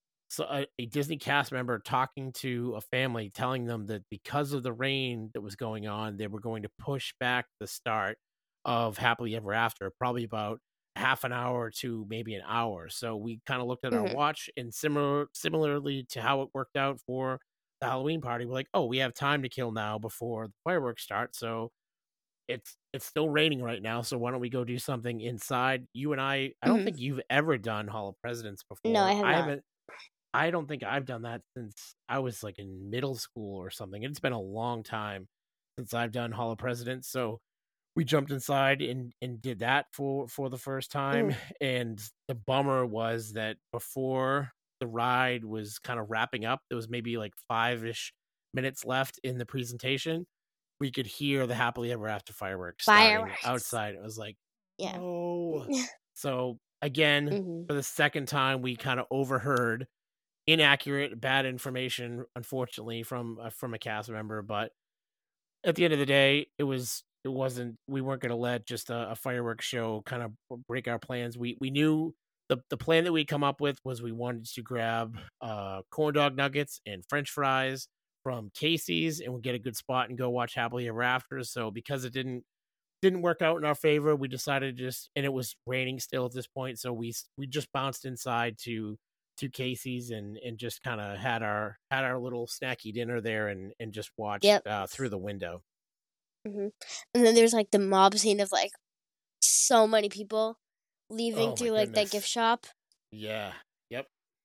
a Disney cast member talking to a family, telling them that because of the rain that was going on, they were going to push back the start of Happily Ever After, probably about half an hour to maybe an hour. So we kind of looked at our Hmm. watch, and similarly to how it worked out for the Halloween party, we're like, oh, we have time to kill now before the fireworks start. So it's still raining right now, so why don't we go do something inside? You and I don't Hmm. think you've ever done Hall of Presidents No, I before. have I not. haven't I don't think I've done that since I was like in middle school or something. It's been a long time since I've done Hall of Presidents. So we jumped inside and did that for the first time. Hmm. And the bummer was that before the ride was kind of wrapping up, there was maybe like 5-ish minutes left in the presentation. We could hear the Happily Ever After fireworks starting Fireworks. outside. It was like, Yeah. oh. So again, Hmm. for the second time, we kind of overheard inaccurate, bad information, unfortunately, from a cast member. But at the end of the day, it wasn't. We weren't going to let just a fireworks show kind of break our plans. We knew the plan that we come up with was we wanted to grab corn dog nuggets and French fries from Casey's, and we'd get a good spot and go watch Happily Ever After. So because it didn't work out in our favor, we decided and it was raining still at this point, so we just bounced inside to Casey's and just kind of had our little snacky dinner there and just watched Yep. through the window. Hmm. And then there's like the mob scene of like so many people leaving Oh my through like that goodness. gift shop. Yeah. Yep.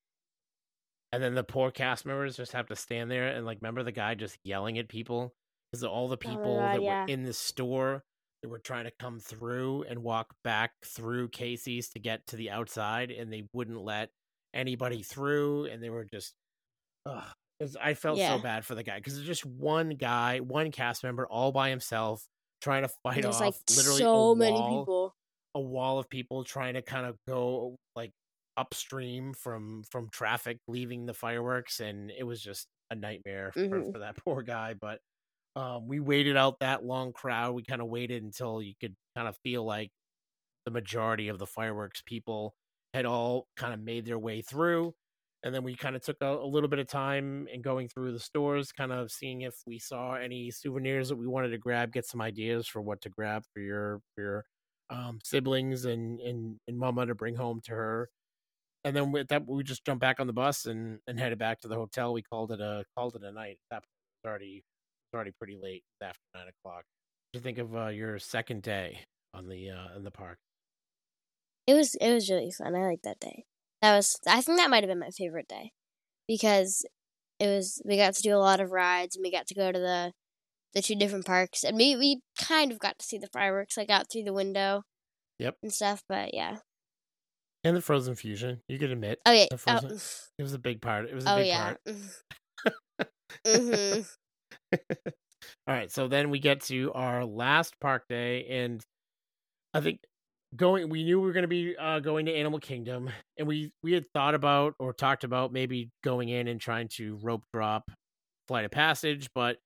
And then the poor cast members just have to stand there and like remember the guy just yelling at people because all the Oh my people god, that were yeah. in the store that were trying to come through and walk back through Casey's to get to the outside, and they wouldn't let anybody through, and they were just ugh. I felt so Yeah. bad for the guy because it's just one guy, one cast member all by himself trying to And fight there's like off literally so many people. a wall of people trying to kind of go like upstream from traffic leaving the fireworks, and it was just a nightmare Hmm. for that poor guy. But we waited out that long crowd. We kind of waited until you could kind of feel like the majority of the fireworks people had all kind of made their way through. And then we kind of took a little bit of time in going through the stores, kind of seeing if we saw any souvenirs that we wanted to grab, get some ideas for what to grab for your siblings and mama to bring home to her. And then with that, we just jumped back on the bus and headed back to the hotel. We called it a night. That was already pretty late after 9 o'clock. What do you think of your second day on the in the park? It was really fun. I liked that day. I think that might have been my favorite day because we got to do a lot of rides and we got to go to the two different parks and we kind of got to see the fireworks like out through the window Yep. and stuff. But yeah. And the Frozen Fusion, you could admit Oh yeah. the Oh, Frozen. It was a big part. It was a oh big yeah. part. Mhm. All right, so then we get to our last park day, and I think we knew we were going to be going to Animal Kingdom, and we had thought about or talked about maybe going in and trying to rope drop Flight of Passage, but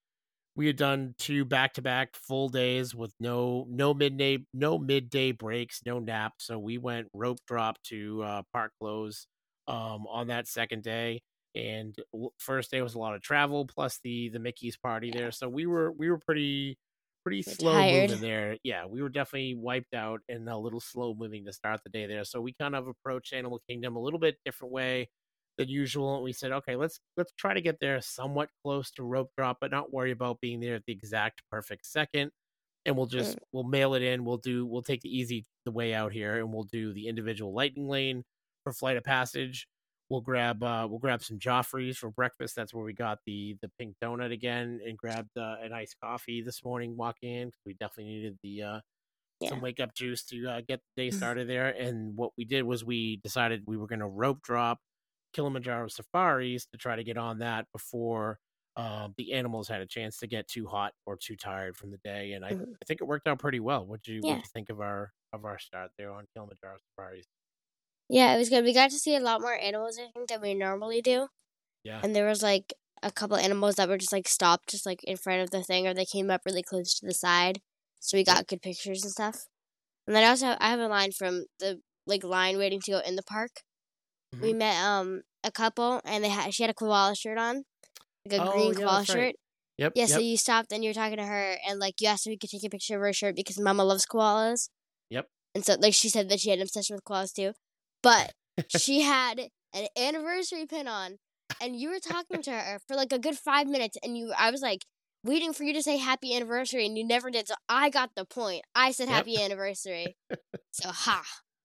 we had done 2 back-to-back full days with no midday breaks, no naps. So we went rope drop to park close on that second day. And first day was a lot of travel plus the Mickey's party there. So we were pretty We're slow tired. moving there. Yeah, we were definitely wiped out and a little slow moving to start the day there. So we kind of approached Animal Kingdom a little bit different way than usual. And we said, okay, let's try to get there somewhat close to rope drop, but not worry about being there at the exact perfect second. And we'll mail it in. We'll take the way out here, and we'll do the individual lightning lane for Flight of Passage. We'll grab some Joffrey's for breakfast. That's where we got the pink donut again, and grabbed an iced coffee this morning. Walking in, we definitely needed the some wake up juice to get the day started there. And what we did was we decided we were going to rope drop Kilimanjaro Safaris to try to get on that before the animals had a chance to get too hot or too tired from the day. And I think it worked out pretty well. What'd you think of our start there on Kilimanjaro Safaris? Yeah, it was good. We got to see a lot more animals, I think, than we normally do. Yeah. And there was like a couple animals that were just like stopped just like in front of the thing, or they came up really close to the side. So we got good pictures and stuff. And then I have a line from the like line waiting to go in the park. Mhm. We met a couple, and she had a koala shirt on, like a green koala shirt. Right. Yep. Yeah, so you stopped and you were talking to her, and like you asked if we could take a picture of her shirt because Mama loves koalas. Yep. And so like she said that she had an obsession with koalas too, but she had an anniversary pin on, and you were talking to her for like a good 5 minutes, and I was like waiting for you to say happy anniversary, and you never did. So I got the point. I said happy anniversary. So ha.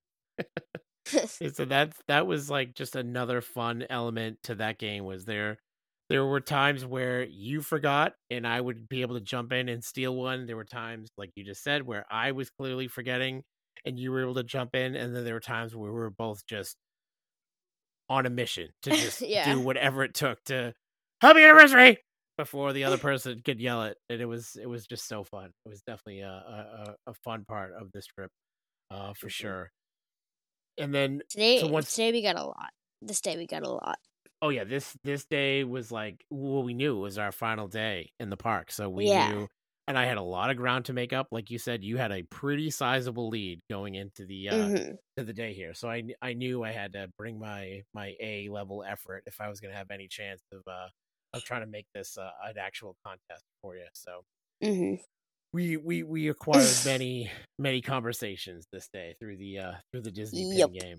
So that was like just another fun element to that game. Was there were times where you forgot and I would be able to jump in and steal one. There were times, like you just said, where I was clearly forgetting and you were able to jump in, and then there were times where we were both just on a mission to just do whatever it took to happy anniversary before the other person could yell it. And it was just so fun. It was definitely a fun part of this trip, for sure. And then today we got a lot. This day we got a lot. Oh yeah, this day was like, well, we knew it was our final day in the park, so we knew. And I had a lot of ground to make up. Like you said, you had a pretty sizable lead going into the to the day here, so I knew I had to bring my A level effort if I was going to have any chance of trying to make this an actual contest for you. So we acquired many conversations this day through the Disney pin game.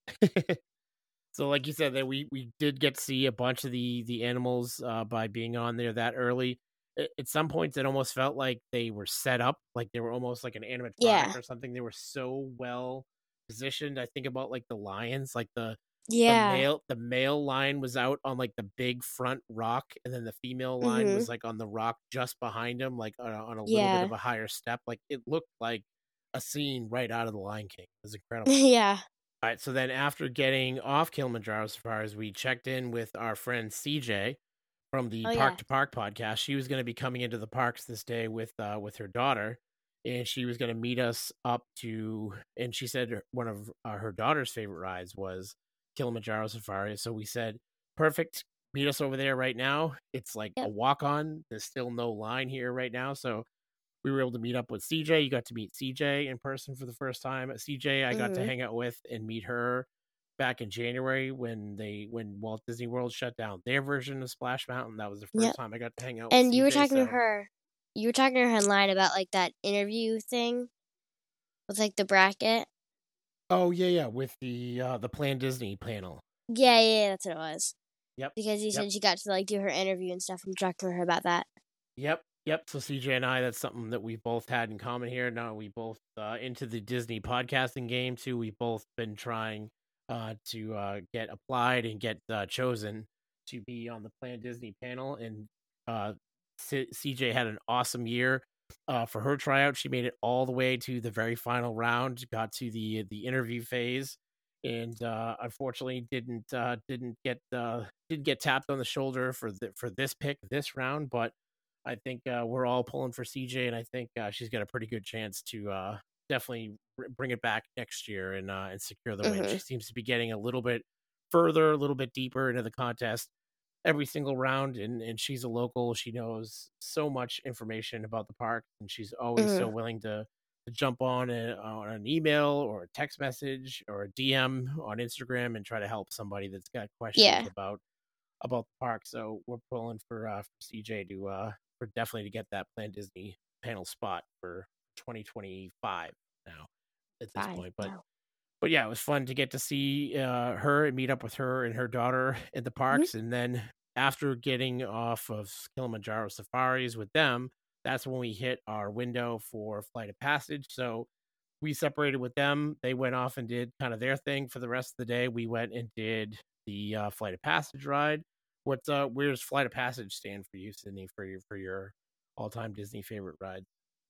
So like you said, that we did get to see a bunch of the animals by being on there that early. At some points, it almost felt like they were set up, like they were almost like an animatronic or something. They were so well positioned. I think about like the lions, like the male lion was out on like the big front rock, and then the female lion was like on the rock just behind him, like on a little bit of a higher step. Like it looked like a scene right out of The Lion King. It was incredible. Yeah. All right, so then after getting off Kilimanjaro Safaris, we checked in with our friend CJ from the Park to Park podcast. She was going to be coming into the parks this day with her daughter, and she was going to meet us up to. And she said one of her daughter's favorite rides was Kilimanjaro Safari. So we said, perfect, meet us over there right now. It's like a walk on. There's still no line here right now, so we were able to meet up with CJ. You got to meet CJ in person for the first time. CJ, I got to hang out with and meet her back in January when Walt Disney World shut down their version of Splash Mountain. That was the first time I got to hang out with CJ. You were talking to her. You were talking to her online about like that interview thing with like the bracket. Oh yeah, with the Plan Disney panel. Yeah, that's what it was. Yep. Because you said she got to like do her interview and stuff, and talk to her about that. Yep. So CJ and I, that's something that we both had in common here. Now we both into the Disney podcasting game too. We've both been trying to get applied and get chosen to be on the Plan Disney panel. And CJ had an awesome year for her tryout. She made it all the way to the very final round, got to the interview phase, and unfortunately didn't get tapped on the shoulder for this round. But I think we're all pulling for CJ, and I think she's got a pretty good chance to definitely bring it back next year and secure the win. She seems to be getting a little bit further, a little bit deeper into the contest. every single round, and she's a local. She knows so much information about the park, and she's always so Mhm. willing to jump on an email or a text message or a DM on Instagram and try to help somebody that's got questions Yeah. about the park. So we're pulling for CJ for definitely to get that Plan Disney panel spot for 2025 now at this 5. point. Wow. But yeah, it was fun to get to see her and meet up with her and her daughter at the Mhm. parks. And then after getting off of Kilimanjaro safaris with them, that's when we hit our window for Flight of Passage. So we separated with them. They went off and did kind of their thing for the rest of the day. We went and did the Flight of Passage ride. Where's Flight of Passage stand for you, Sydney, for your all time Disney favorite ride?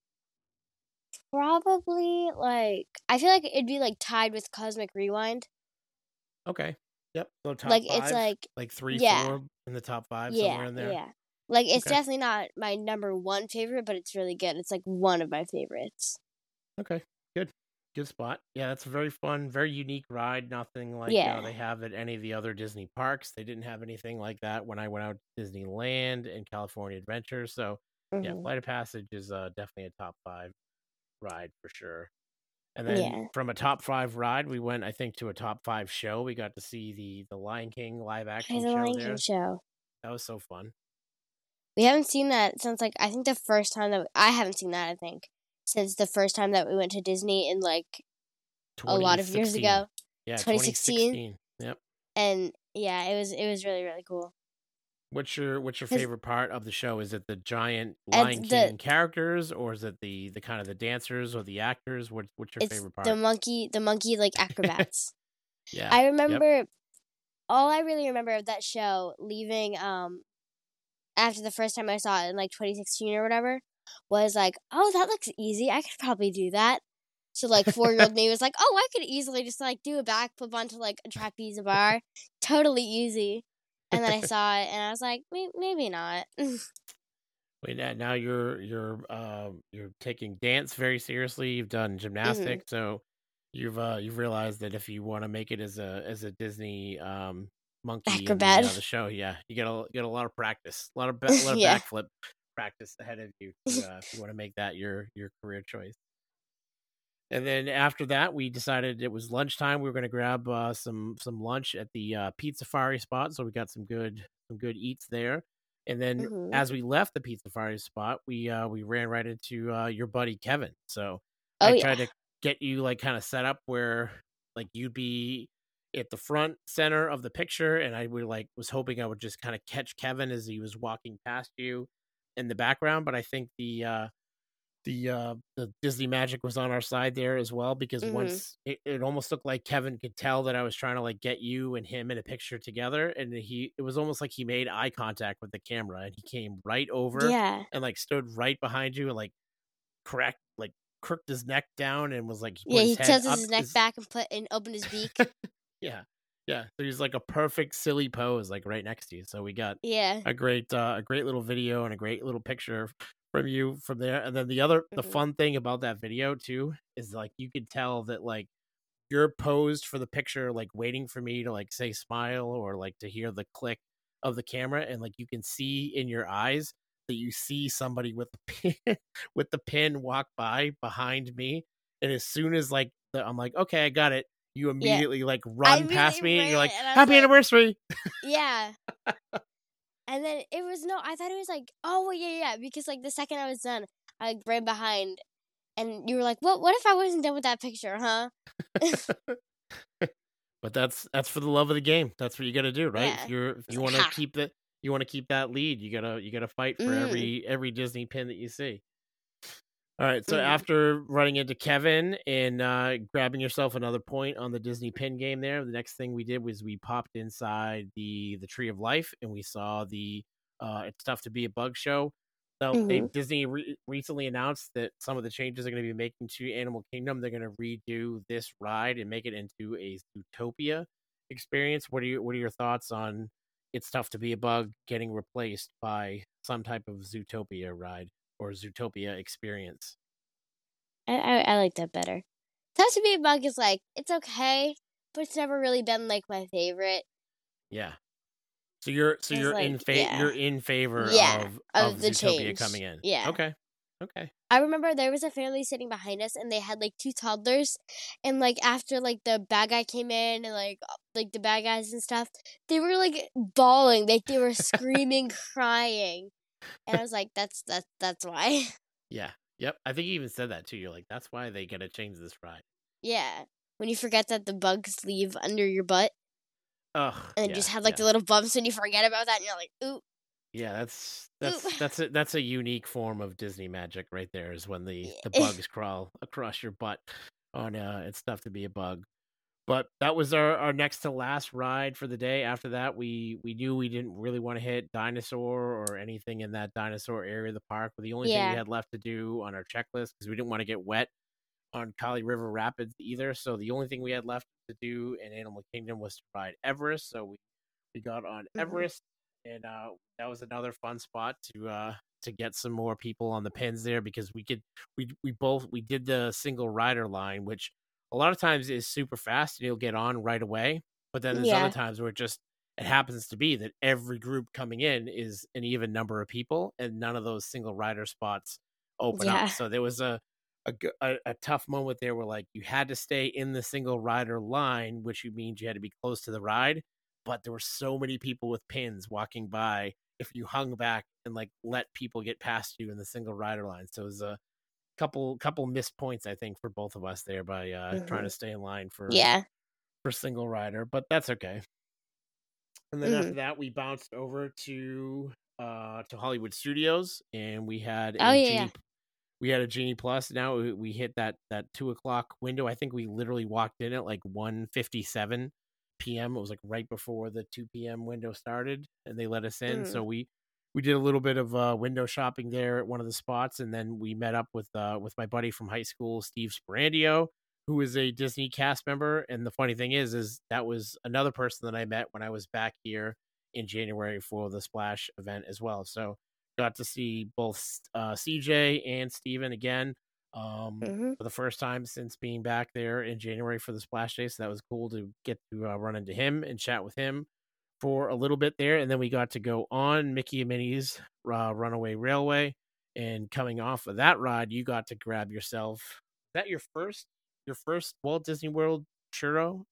Probably, like I feel like it'd be, like, tied with Cosmic Rewind. Okay. Yep. So top Like, it's five, like like three, yeah. four in the top five, somewhere Yeah, in there. yeah. Like, it's Okay. definitely not my number 1 favorite, but it's really good. It's, like, one of my favorites. Okay. Good. Good spot. Yeah, that's a very fun, very unique ride. Nothing like Yeah. they have at any of the other Disney parks. They didn't have anything like that when I went out to Disneyland and California Adventure. So yeah, Mhm. Flight of Passage is definitely a top five ride for sure. And then Yeah. from a top five ride, we went, I think, to a top five show. We got to see the Lion King live Hey, action the show Lion King there. show. That was so fun. We haven't seen that since, like, I think the first time that I haven't seen that, I think, since the first time that we went to Disney in, like, a lot of years 2016. ago, Yeah, 2016, 2016. Yep. and yeah, it was really, really cool. What's your 'Cause favorite part of the show? Is it the giant Lion the King characters, or is it the kind of the dancers or the actors? What's your it's favorite part? the monkey, like, acrobats. Yeah. I Yep. remember all I really remember of that show leaving, after the first time I saw it in, like, 2016 or whatever, was like, "Oh, that looks easy. I could probably do that." So, like, 4-year-old me was like, "Oh, I could easily just, like, do a backflip onto, like, a trapeze bar. Totally easy." And then I saw it, and I was like, Maybe not." Wait, now you're taking dance very seriously. You've done Mhm. gymnastics, so you've realized that if you want to make it as a Disney monkey in the Acrobat. show, yeah, you get a lot of practice, a lot of Yeah. backflip practice ahead of you to if you want to make that your career choice. And then after that, we decided it was lunchtime. We were going to grab some lunch at the Pizza Safari spot, so we got some good eats there. And then Mhm. as we left the Pizza Safari spot, we ran right into your buddy Kevin. So Oh, I yeah. tried to get you like kind of set up where like you'd be at the front center of the picture, and I would like was hoping I would just kind of catch Kevin as he was walking past you in the background. But I think the Disney magic was on our side there as well, because Mhm. once it almost looked like Kevin could tell that I was trying to like get you and him in a picture together, and it was almost like he made eye contact with the camera, and he came right over Yeah. and like stood right behind you and like cracked like crooked his neck down and was like he Yeah, put his he head tilted up his neck his back and opened his beak. yeah, yeah. So he's like a perfect silly pose, like right next to you. So we got Yeah. a great little video and a great little picture from you from there. And then the Mhm. fun thing about that video too is like you could tell that like you're posed for the picture, like waiting for me to like say smile or like to hear the click of the camera, and like you can see in your eyes that you see somebody with the pin with the pin walk by behind me, and as soon as like I'm like, okay, I got it, you Yeah. immediately like I run past immediately me and you're ran like, and I was happy like, anniversary. "Yeah." And then it was no, I thought it was like, "Oh, well, yeah, yeah," because, like, the second I was done, I, like, ran behind, and you were like, What if I wasn't done with that picture, huh?" But that's for the love of the game. That's what you got to do, right? Yeah. If I was you like, want to "Ha." keep that lead, you gotta fight for Mhm. every Disney pin that you see. All right, so Mhm. after running into Kevin and grabbing yourself another point on the Disney pin game, there, the next thing we did was we popped inside the Tree of Life and we saw the It's Tough to Be a Bug show. So Mhm. Disney recently announced that some of the changes they're going to be making to Animal Kingdom. They're going to redo this ride and make it into a Zootopia experience. What are your thoughts on It's Tough to Be a Bug getting replaced by some type of Zootopia ride or Zootopia experience? I like that better. Touch to Be a Bug is like, it's okay, but it's never really been, like, my favorite. Yeah. So you're It's like, you're in favor yeah, of of the Zootopia change. coming in. Yeah. Okay. Okay. I remember there was a family sitting behind us, and they had like two toddlers, and like after like the bad guy came in, and like the bad guys and stuff, they were like bawling, like they were screaming, crying, and I was like, that's why. Yeah. Yep. I think you even said that too. You're like, that's why they gotta change this ride. Yeah, when you forget that the bugs leave under your butt, Oh, and then yeah, just have like yeah. the little bumps, and you forget about that, and you're like, ooh, Yeah, ooh. that's a unique form of Disney magic right there, is when the Yeah. bugs crawl across your butt on it's tough to be a bug. But that was our next to last ride for the day. After that, we knew we didn't really want to hit dinosaur or anything in that dinosaur area of the park. But the only thing we Yeah. had left to do on our checklist, because we didn't want to get wet on Kali River Rapids either. So the only thing we had left to do in Animal Kingdom was to ride Everest. So we got on Everest, and that was another fun spot to get some more people on the pins there, because we did the single rider line, which a lot of times is super fast and you'll get on right away. But then there's other Yeah. times where it happens to be that every group coming in is an even number of people, and none of those single rider spots open Yeah. up. So there was a tough moment there where like you had to stay in the single rider line, which means you had to be close to the ride. But there were so many people with pins walking by. If you hung back and like let people get past you in the single rider line, so it was a couple missed points, I think, for both of us there by trying to stay in line Yeah. for single rider, but that's okay. And then after that, we bounced over to Hollywood Studios, and we had Oh a yeah. Genie. We had a Genie Plus. Now we hit that 2:00 window. I think we literally walked in at like 1:57 p.m. It was like right before the 2 p.m. window started, and they let us in. So we did a little bit of window shopping there at one of the spots, and then we met up with my buddy from high school, Steve Sporandio, who is a Disney cast member. And the funny thing is that was another person that I met when I was back here in January for the Splash event as well. So got to see both CJ and Steven again for the first time since being back there in January for the Splash Day. So that was cool to get to run into him and chat with him for a little bit there. And then we got to go on Mickey and Minnie's Runaway Railway. And coming off of that ride, you got to grab yourself. Is that your first Walt Disney World churro?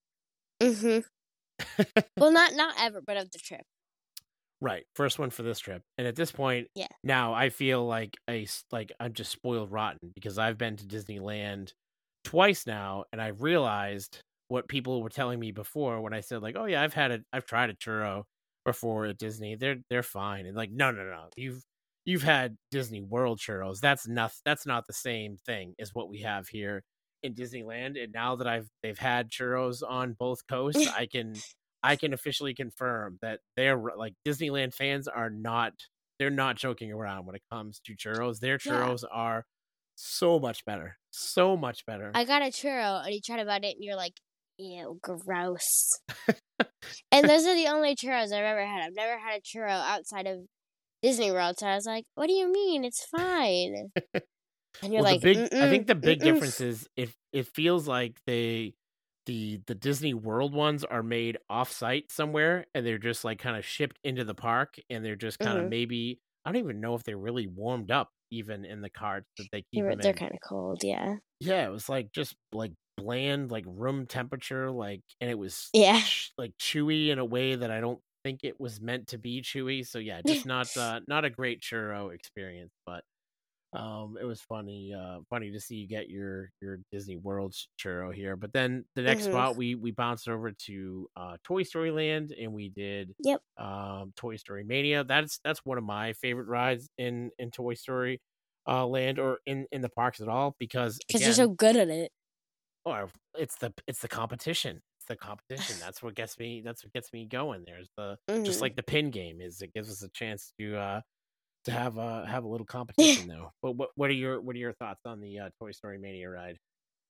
Well, not ever, but of the trip. Right, first one for this trip. And at this point, Yeah. now I feel like I'm just spoiled rotten, because I've been to Disneyland twice now, and I've realized what people were telling me before when I said like, "Oh yeah, I've tried a churro before at Disney. They're fine." And like, no, you've had Disney World churros. That's not the same thing as what we have here in Disneyland. And now that they've had churros on both coasts, I can officially confirm that they're like, Disneyland fans they're not joking around when it comes to churros. Their churros are so much better. So much better. I got a churro, and you try to bite it, and you're like, ew, gross. And those are the only churros I've ever had. I've never had a churro outside of Disney World, so I was like, what do you mean? It's fine. And you're like, I think the big difference is it feels like the Disney World ones are made off-site somewhere, and they're just like kind of shipped into the park, and they're just kind of maybe, I don't even know if they're really warmed up even in the carts that they keep them in. They're kind of cold, yeah. Yeah, it was like just like bland, like room temperature, like, and it was like chewy in a way that I don't think it was meant to be chewy. So yeah, just not a great churro experience, but it was funny to see you get your Disney World churro here. But then the next spot, we bounced over to Toy Story Land, and we did Toy Story Mania. That's one of my favorite rides in Toy Story Land, or in the parks at all, because you're so good at it. Oh, it's the competition. It's the competition. That's what gets me going. There's just like the pin game is. It gives us a chance to have a little competition though. But what are your thoughts on the Toy Story Mania ride?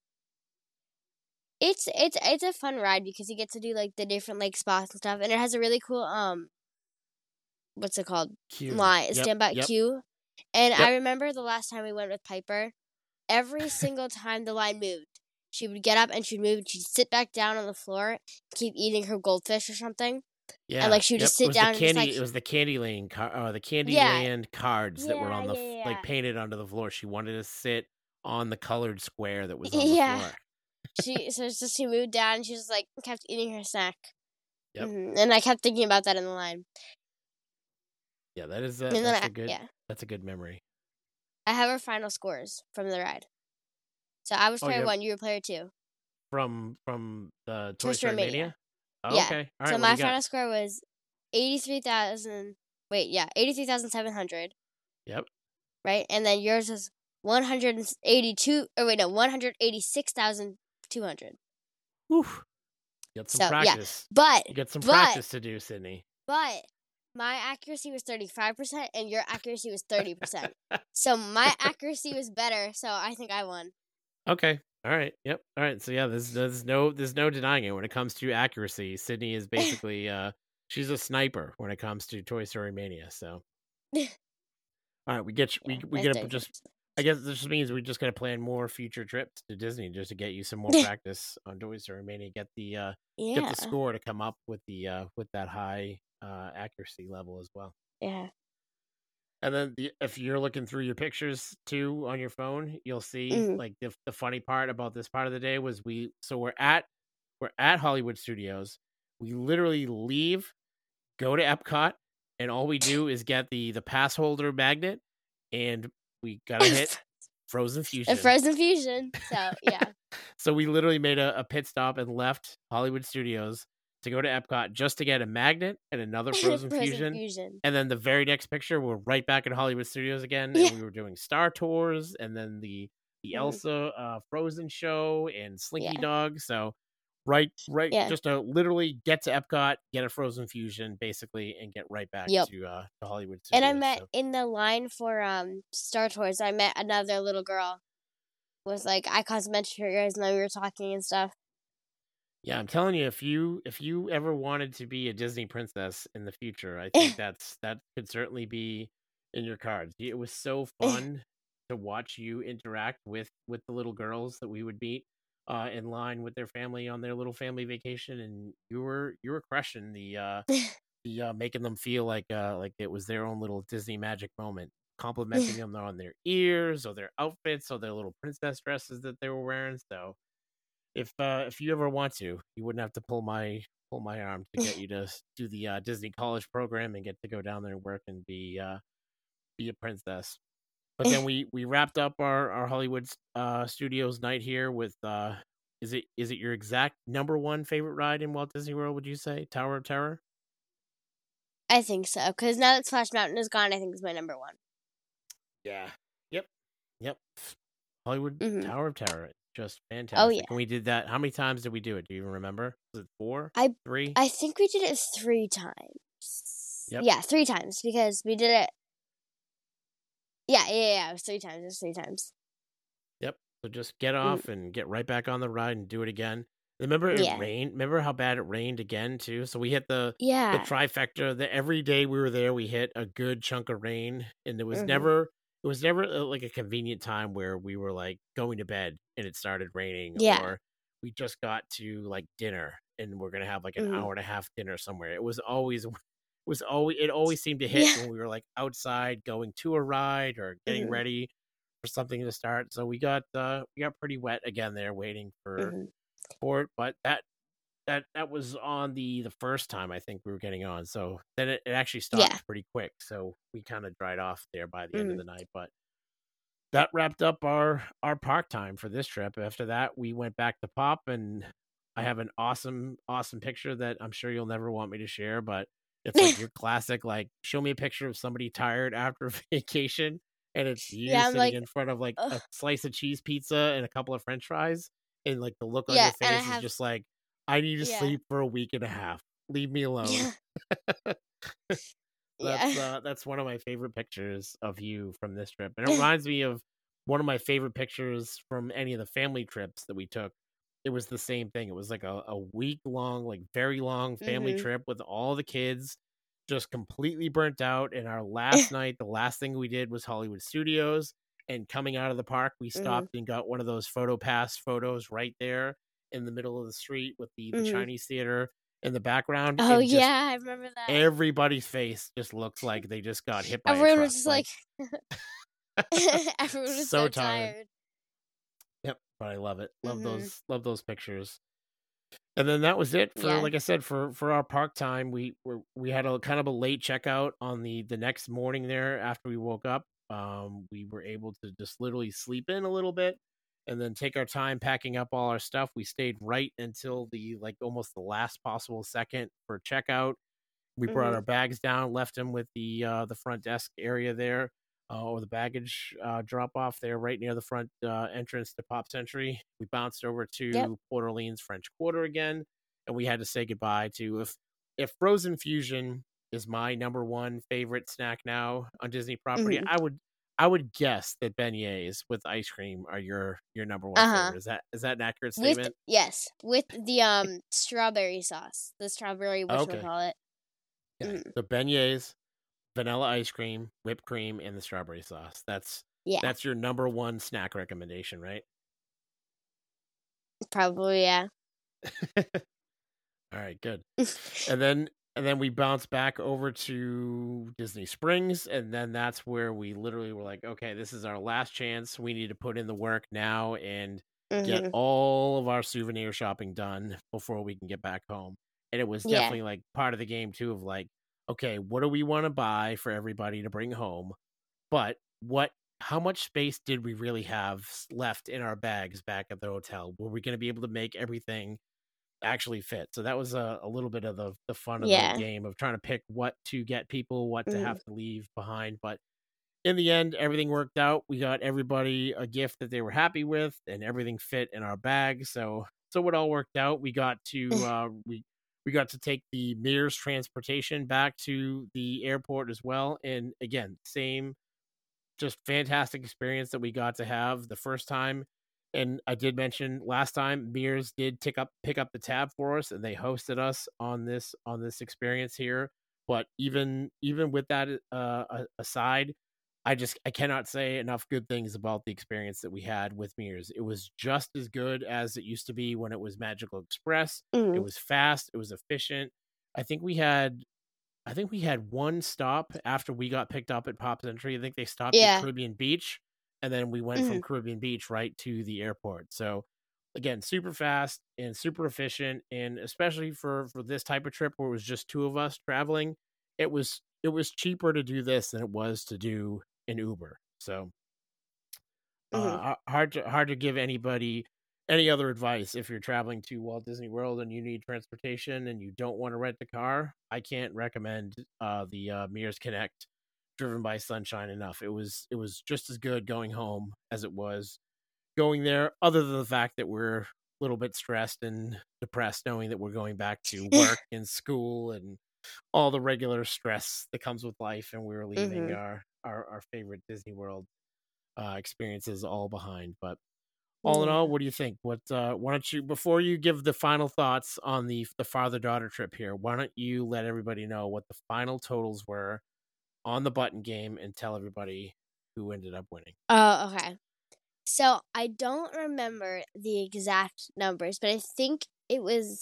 It's a fun ride because you get to do like the different like spots and stuff, and it has a really cool what's it called? Queue. Line, standby queue. And I remember the last time we went with Piper, every single time the line moved, she would get up and she'd move, and she'd sit back down on the floor, keep eating her goldfish or something. Yeah. like she would Yep. just It sit was the down and just candy. like It was the Candyland. The yeah, Candyland cards that were yeah, on the yeah, like yeah, painted onto the floor. She wanted to sit on the colored square that was on the yeah. floor. She moved down and she just like kept eating her snack. Yep. And I kept thinking about that in the line. Yeah, that is And then that's a good memory. I have our final scores from the ride. So I was Oh, player yeah, 1, you were player 2. from the Toy Toy Story Story Mania. Mania. Oh, Yeah. okay. All So right. What do my you got? final score was 83,000. Wait, yeah, 83,700, Yep. right? And then yours is 182. Or wait, no, 186,200. Whew. Got some So yeah, practice. but You got some practice to do, Sydney. But my accuracy was 35% and your accuracy was 30%. So my accuracy was better, so I think I won. Okay. All right. Yep. All right. So yeah, there's no denying it when it comes to accuracy. Sydney is basically she's a sniper when it comes to Toy Story Mania. So all right, we get Yeah, we that's gotta just 30%. I guess this just means we just gotta plan more future trips to Disney just to get you some more practice on Toy Story Mania. Get the Yeah, score to come up with with that high accuracy level as well. yeah. And then if you're looking through your pictures too on your phone, you'll see Mhm. like the funny part about this part of the day was we're at Hollywood Studios. We literally leave, go to Epcot, and all we do is get the pass holder magnet, and we gotta hit Frozen A Fusion. Frozen Fusion. So yeah. So we literally made a pit stop and left Hollywood Studios to go to Epcot just to get a magnet and another Frozen Fusion. And then the very next picture, we're right back at Hollywood Studios again, and we were doing Star Tours, and then the Elsa Frozen show and Slinky Yeah. Dog. So right, Yeah. just to literally get to Epcot, get a Frozen Fusion, basically, and get right back Yep. to Hollywood And Studios. I met in the line for Star Tours, I met another little girl. Was like I complimented her guys and then we were talking and stuff. Yeah, I'm telling you, if you ever wanted to be a Disney princess in the future, I think that could certainly be in your cards. It was so fun to watch you interact with the little girls that we would meet in line with their family on their little family vacation, and you were crushing the making them feel like it was their own little Disney magic moment, complimenting them on their ears or their outfits or their little princess dresses that they were wearing. So if you ever want to, you wouldn't have to pull my arm to get you to do the Disney college program and get to go down there and work and be a princess. But then we wrapped up our Hollywood Studios night here with is it your exact number one favorite ride in Walt Disney World, would you say? Tower of Terror? I think so, because now that Splash Mountain is gone, I think it's my number 1. Yeah. Yep. Hollywood Tower of Terror. Just fantastic. Oh yeah. And we did that. How many times did we do it? Do you even remember? Was it 4? 3? I think we did it 3 times. Yep. Yeah, 3 times because we did it. Yeah. It was 3 times. It was 3 times. Yep. So just get off and get right back on the ride and do it again. Remember it rained? Remember how bad it rained again too? So we hit the trifecta. Every day we were there, we hit a good chunk of rain, and there was never like a convenient time where we were like going to bed and it started raining, or we just got to like dinner and we're gonna have like an hour and a half dinner somewhere. It always seemed to hit when we were like outside going to a ride or getting ready for something to start. So we got pretty wet again there waiting for it, but that was on the first time I think we were getting on. So then it actually stopped pretty quick. So we kind of dried off there by the end of the night. But that wrapped up our park time for this trip. After that, we went back to Pop, and I have an awesome picture that I'm sure you'll never want me to share, but it's like your classic, like, show me a picture of somebody tired after a vacation, and it's you sitting in front of like a slice of cheese pizza and a couple of French fries, and like the look on your face is just like, I need to sleep for a week and a half. Leave me alone. That's one of my favorite pictures of you from this trip. And it reminds me of one of my favorite pictures from any of the family trips that we took. It was the same thing. It was like a week long, like very long family trip with all the kids just completely burnt out. And our last night, the last thing we did was Hollywood Studios. And coming out of the park, we stopped and got one of those photo pass photos right there in the middle of the street with the Chinese theater. in the background, Oh and just yeah, I remember that. everybody's face just looks like they just got hit by a Everyone truck. was just like, everyone was So so tired. tired. Yep, but I love it. Mhm. Love those pictures. And then that was it for, Yeah. like I said, for our park time. We had a kind of a late checkout on the next morning there after we woke up. We were able to just literally sleep in a little bit and then take our time packing up all our stuff. We stayed right until the like almost the last possible second for checkout. We brought Mhm. our bags down, left them with the front desk area there, or the baggage drop off there, right near the front entrance to Pop Century. We bounced over Yep. to Port Orleans French Quarter again, and we had to say goodbye to if Frozen Fusion is my number one favorite snack now on Disney property, Mhm. I would guess that beignets with ice cream are your number one Uh huh. favorite. Is that an accurate With statement? yes, with the strawberry sauce, the strawberry Okay. whatchamacallit. Yeah. Mhm. So beignets, vanilla ice cream, whipped cream, and the strawberry sauce. Yeah, That's your number one snack recommendation, right? probably yeah. All right, good. And then we bounced back over to Disney Springs, and then that's where we literally were like, okay, this is our last chance. We need to put in the work now and get Mhm. all of our souvenir shopping done before we can get back home. And it was Yeah. definitely like part of the game too of like, okay, what do we want to buy for everybody to bring home? But how much space did we really have left in our bags back at the hotel? Were we going to be able to make everything actually fit? So that was a little bit of the fun of the Yeah. game of trying to pick what to get people, what to Mhm. have to leave behind. But in the end, everything worked out. We got everybody a gift that they were happy with, and everything fit in our bag. So it all worked out. We got to take the Mears transportation back to the airport as well. And again, same just fantastic experience that we got to have the first time. And I did mention last time Mears did pick up the tab for us, and they hosted us on this experience here. But even with that aside, I cannot say enough good things about the experience that we had with Mears. It was just as good as it used to be when it was Magical Express. It Mhm. was fast. It was efficient. I think we had I think we had one stop after we got picked up at Pop Century. I think they stopped at Yeah. Caribbean Beach, and then we went from Mhm. Caribbean Beach right to the airport. So again, super fast and super efficient, and especially for this type of trip where it was just two of us traveling, it was cheaper to do this than it was to do an Uber. So Mhm. hard to give anybody any other advice if you're traveling to Walt Disney World and you need transportation and you don't want to rent a car. I can't recommend the Mears Connect driven by Sunshine enough. It was just as good going home as it was going there, other than the fact that we're a little bit stressed and depressed knowing that we're going back to work and school and all the regular stress that comes with life, and we were leaving Mhm. our favorite Disney World experiences all behind. But all in all, Yeah. what do you think? Why don't you, before you give the final thoughts on the father daughter trip here, why don't you let everybody know what the final totals were on the button game and tell everybody who ended up winning? Oh, okay. So I don't remember the exact numbers, but I think it was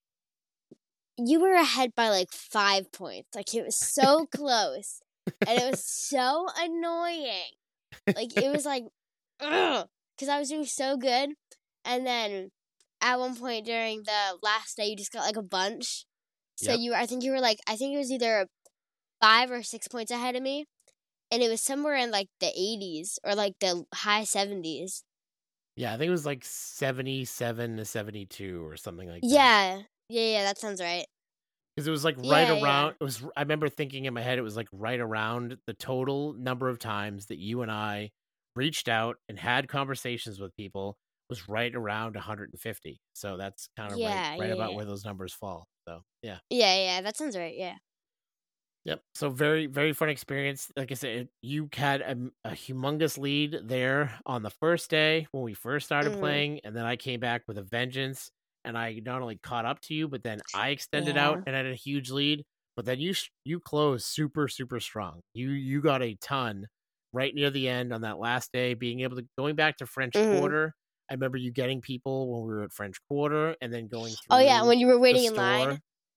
you were ahead by like 5 points. Like it was so close, and it was so annoying. Like it was like, ugh, because I was doing so good, and then at one point during the last day, you just got like a bunch. So Yep. I think you were like, I think it was either 5 or 6 points ahead of me, and it was somewhere in like the 80s or like the high 70s. Yeah, I think it was like 77 to 72 or something like that. Yeah, yeah, that sounds right. Because it was like right Yeah, around, yeah, I remember thinking in my head, it was like right around the total number of times that you and I reached out and had conversations with people was right around 150. So that's kind of yeah, right about yeah, where those numbers fall. So yeah. yeah. That sounds right. Yeah. Yep. So very, very fun experience. Like I said, you had a humongous lead there on the first day when we first started Mhm. playing, and then I came back with a vengeance, and I not only caught up to you, but then I extended out Yeah. and had a huge lead. But then you closed super, super strong. You got a ton right near the end on that last day, being able to going back to French Mhm. Quarter. I remember you getting people when we were at French Quarter, and then going Oh yeah, through when you were the waiting in line. store.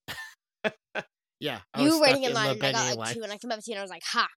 Yeah, I You was were stuck waiting in in the line, and I got beignet like line. 2, and I came up to you, and I was like, "Ha,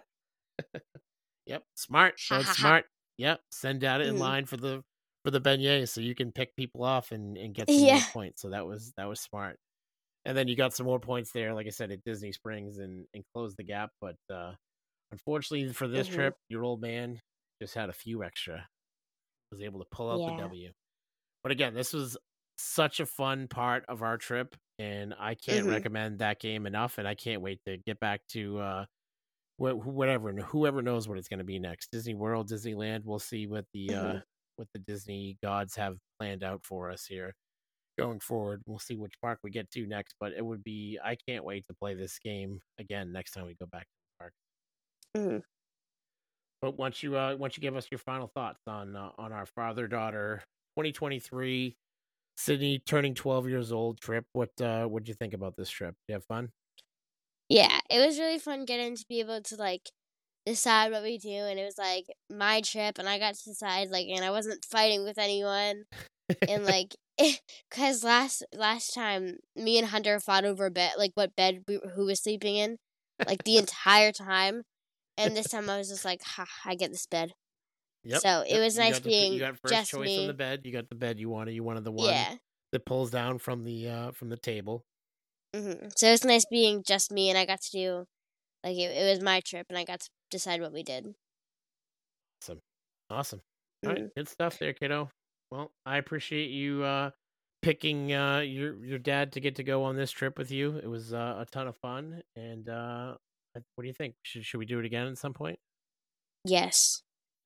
Yep, smart. ha, That was ha, ha." smart. Yep, send out it in Mhm. line for the beignets so you can pick people off and get some more Yeah. points. So that was smart. And then you got some more points there, like I said, at Disney Springs and closed the gap. But unfortunately for this Mhm. trip, your old man just had a few extra. Was able to pull out the Yeah. W. But again, this was such a fun part of our trip, and I can't Mhm. recommend that game enough. And I can't wait to get back to whatever, whoever knows what it's going to be next. Disney World, Disneyland. We'll see Mhm. what the Disney gods have planned out for us here going forward. We'll see which park we get to next, but it would be I can't wait to play this game again next time we go back to the park. Mhm. But once you give us your final thoughts on our father daughter 2023 Sydney turning 12 years old trip, what'd you think about this trip? You have fun? Yeah, it was really fun getting to be able to, like, decide what we do, and it was, like, my trip, and I got to decide, like, and I wasn't fighting with anyone, and, like, cause last time, me and Hunter fought over a bed, like, what bed who was sleeping in, like, the entire time, and this time I was just like, "Ha, I get this bed." Yep, So, it yep. was nice You being got first just choice on the me. bed. You got the bed you wanted. You wanted the one Yeah. that pulls down from the table. Mhm. So, it was nice being just me, and I got to do like, it was my trip, and I got to decide what we did. Awesome. Awesome. All right, Mhm. good stuff there, kiddo. Well, I appreciate you picking your dad to get to go on this trip with you. It was a ton of fun. And what do you think? Should we do it again at some point? Yes.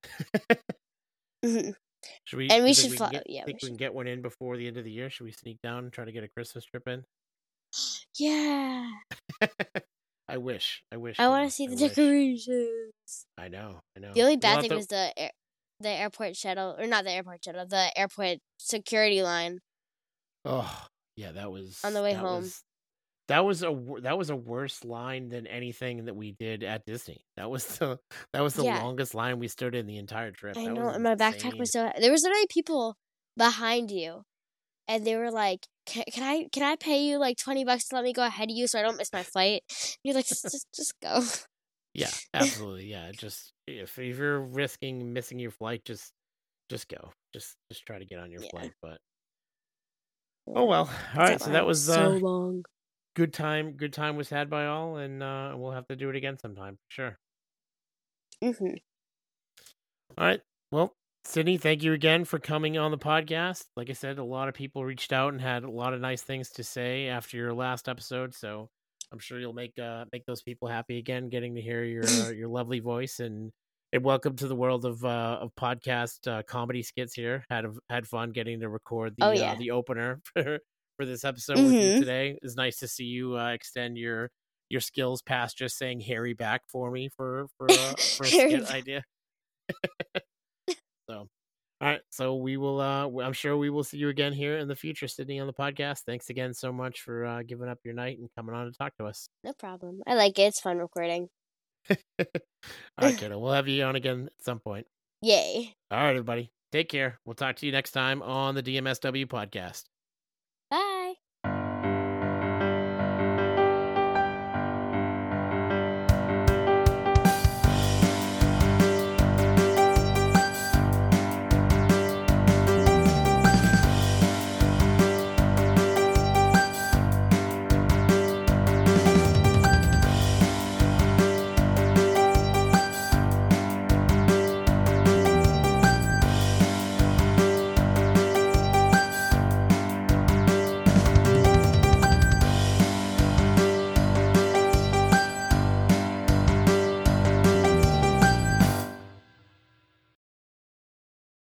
Mhm. Should we? And Do we you think should we can fo get yeah, think we we should. can get one in before the end of the year? Should we sneak down and try to get a Christmas trip in? Yeah. I wish. I wish, I wanna kiddo. see I the wish. decorations. I know. I The know. only We'll bad have thing to. was the airport shuttle, or not the airport shuttle, the airport security line Oh, yeah. on the way home. That was a worse line than anything that we did at Disney. That was the Yeah, longest line we stood in the entire trip. I That know, was and my backpack insane. was so there was literally people behind you, and they were like, can I pay you, like, $20 to let me go ahead of you so I don't miss my flight?" And you're like, Just go." Yeah, absolutely. Yeah, just if you're risking missing your flight, just go. Just try to get on your Yeah, flight. But oh yeah. well. All right. That So line that was was so long. good time. Good time was had by all, and we'll have to do it again sometime. Sure. Mhm. All right. Well, Sydney, thank you again for coming on the podcast. Like I said, a lot of people reached out and had a lot of nice things to say after your last episode. So I'm sure you'll make those people happy again, getting to hear your lovely voice and welcome to the world of podcast comedy skits here. Had fun getting to record Oh, yeah. the opener for this episode with you Mhm. today. It's nice to see you extend your skills past just saying Harry back for me for a Harry skit idea. So, all right. So we will. I'm sure we will see you again here in the future, Sydney, on the podcast. Thanks again so much for giving up your night and coming on to talk to us. No problem. I like it. It's fun recording. All right, kiddo. We'll have you on again at some point. Yay. All right, everybody. Take care. We'll talk to you next time on the DMSW podcast.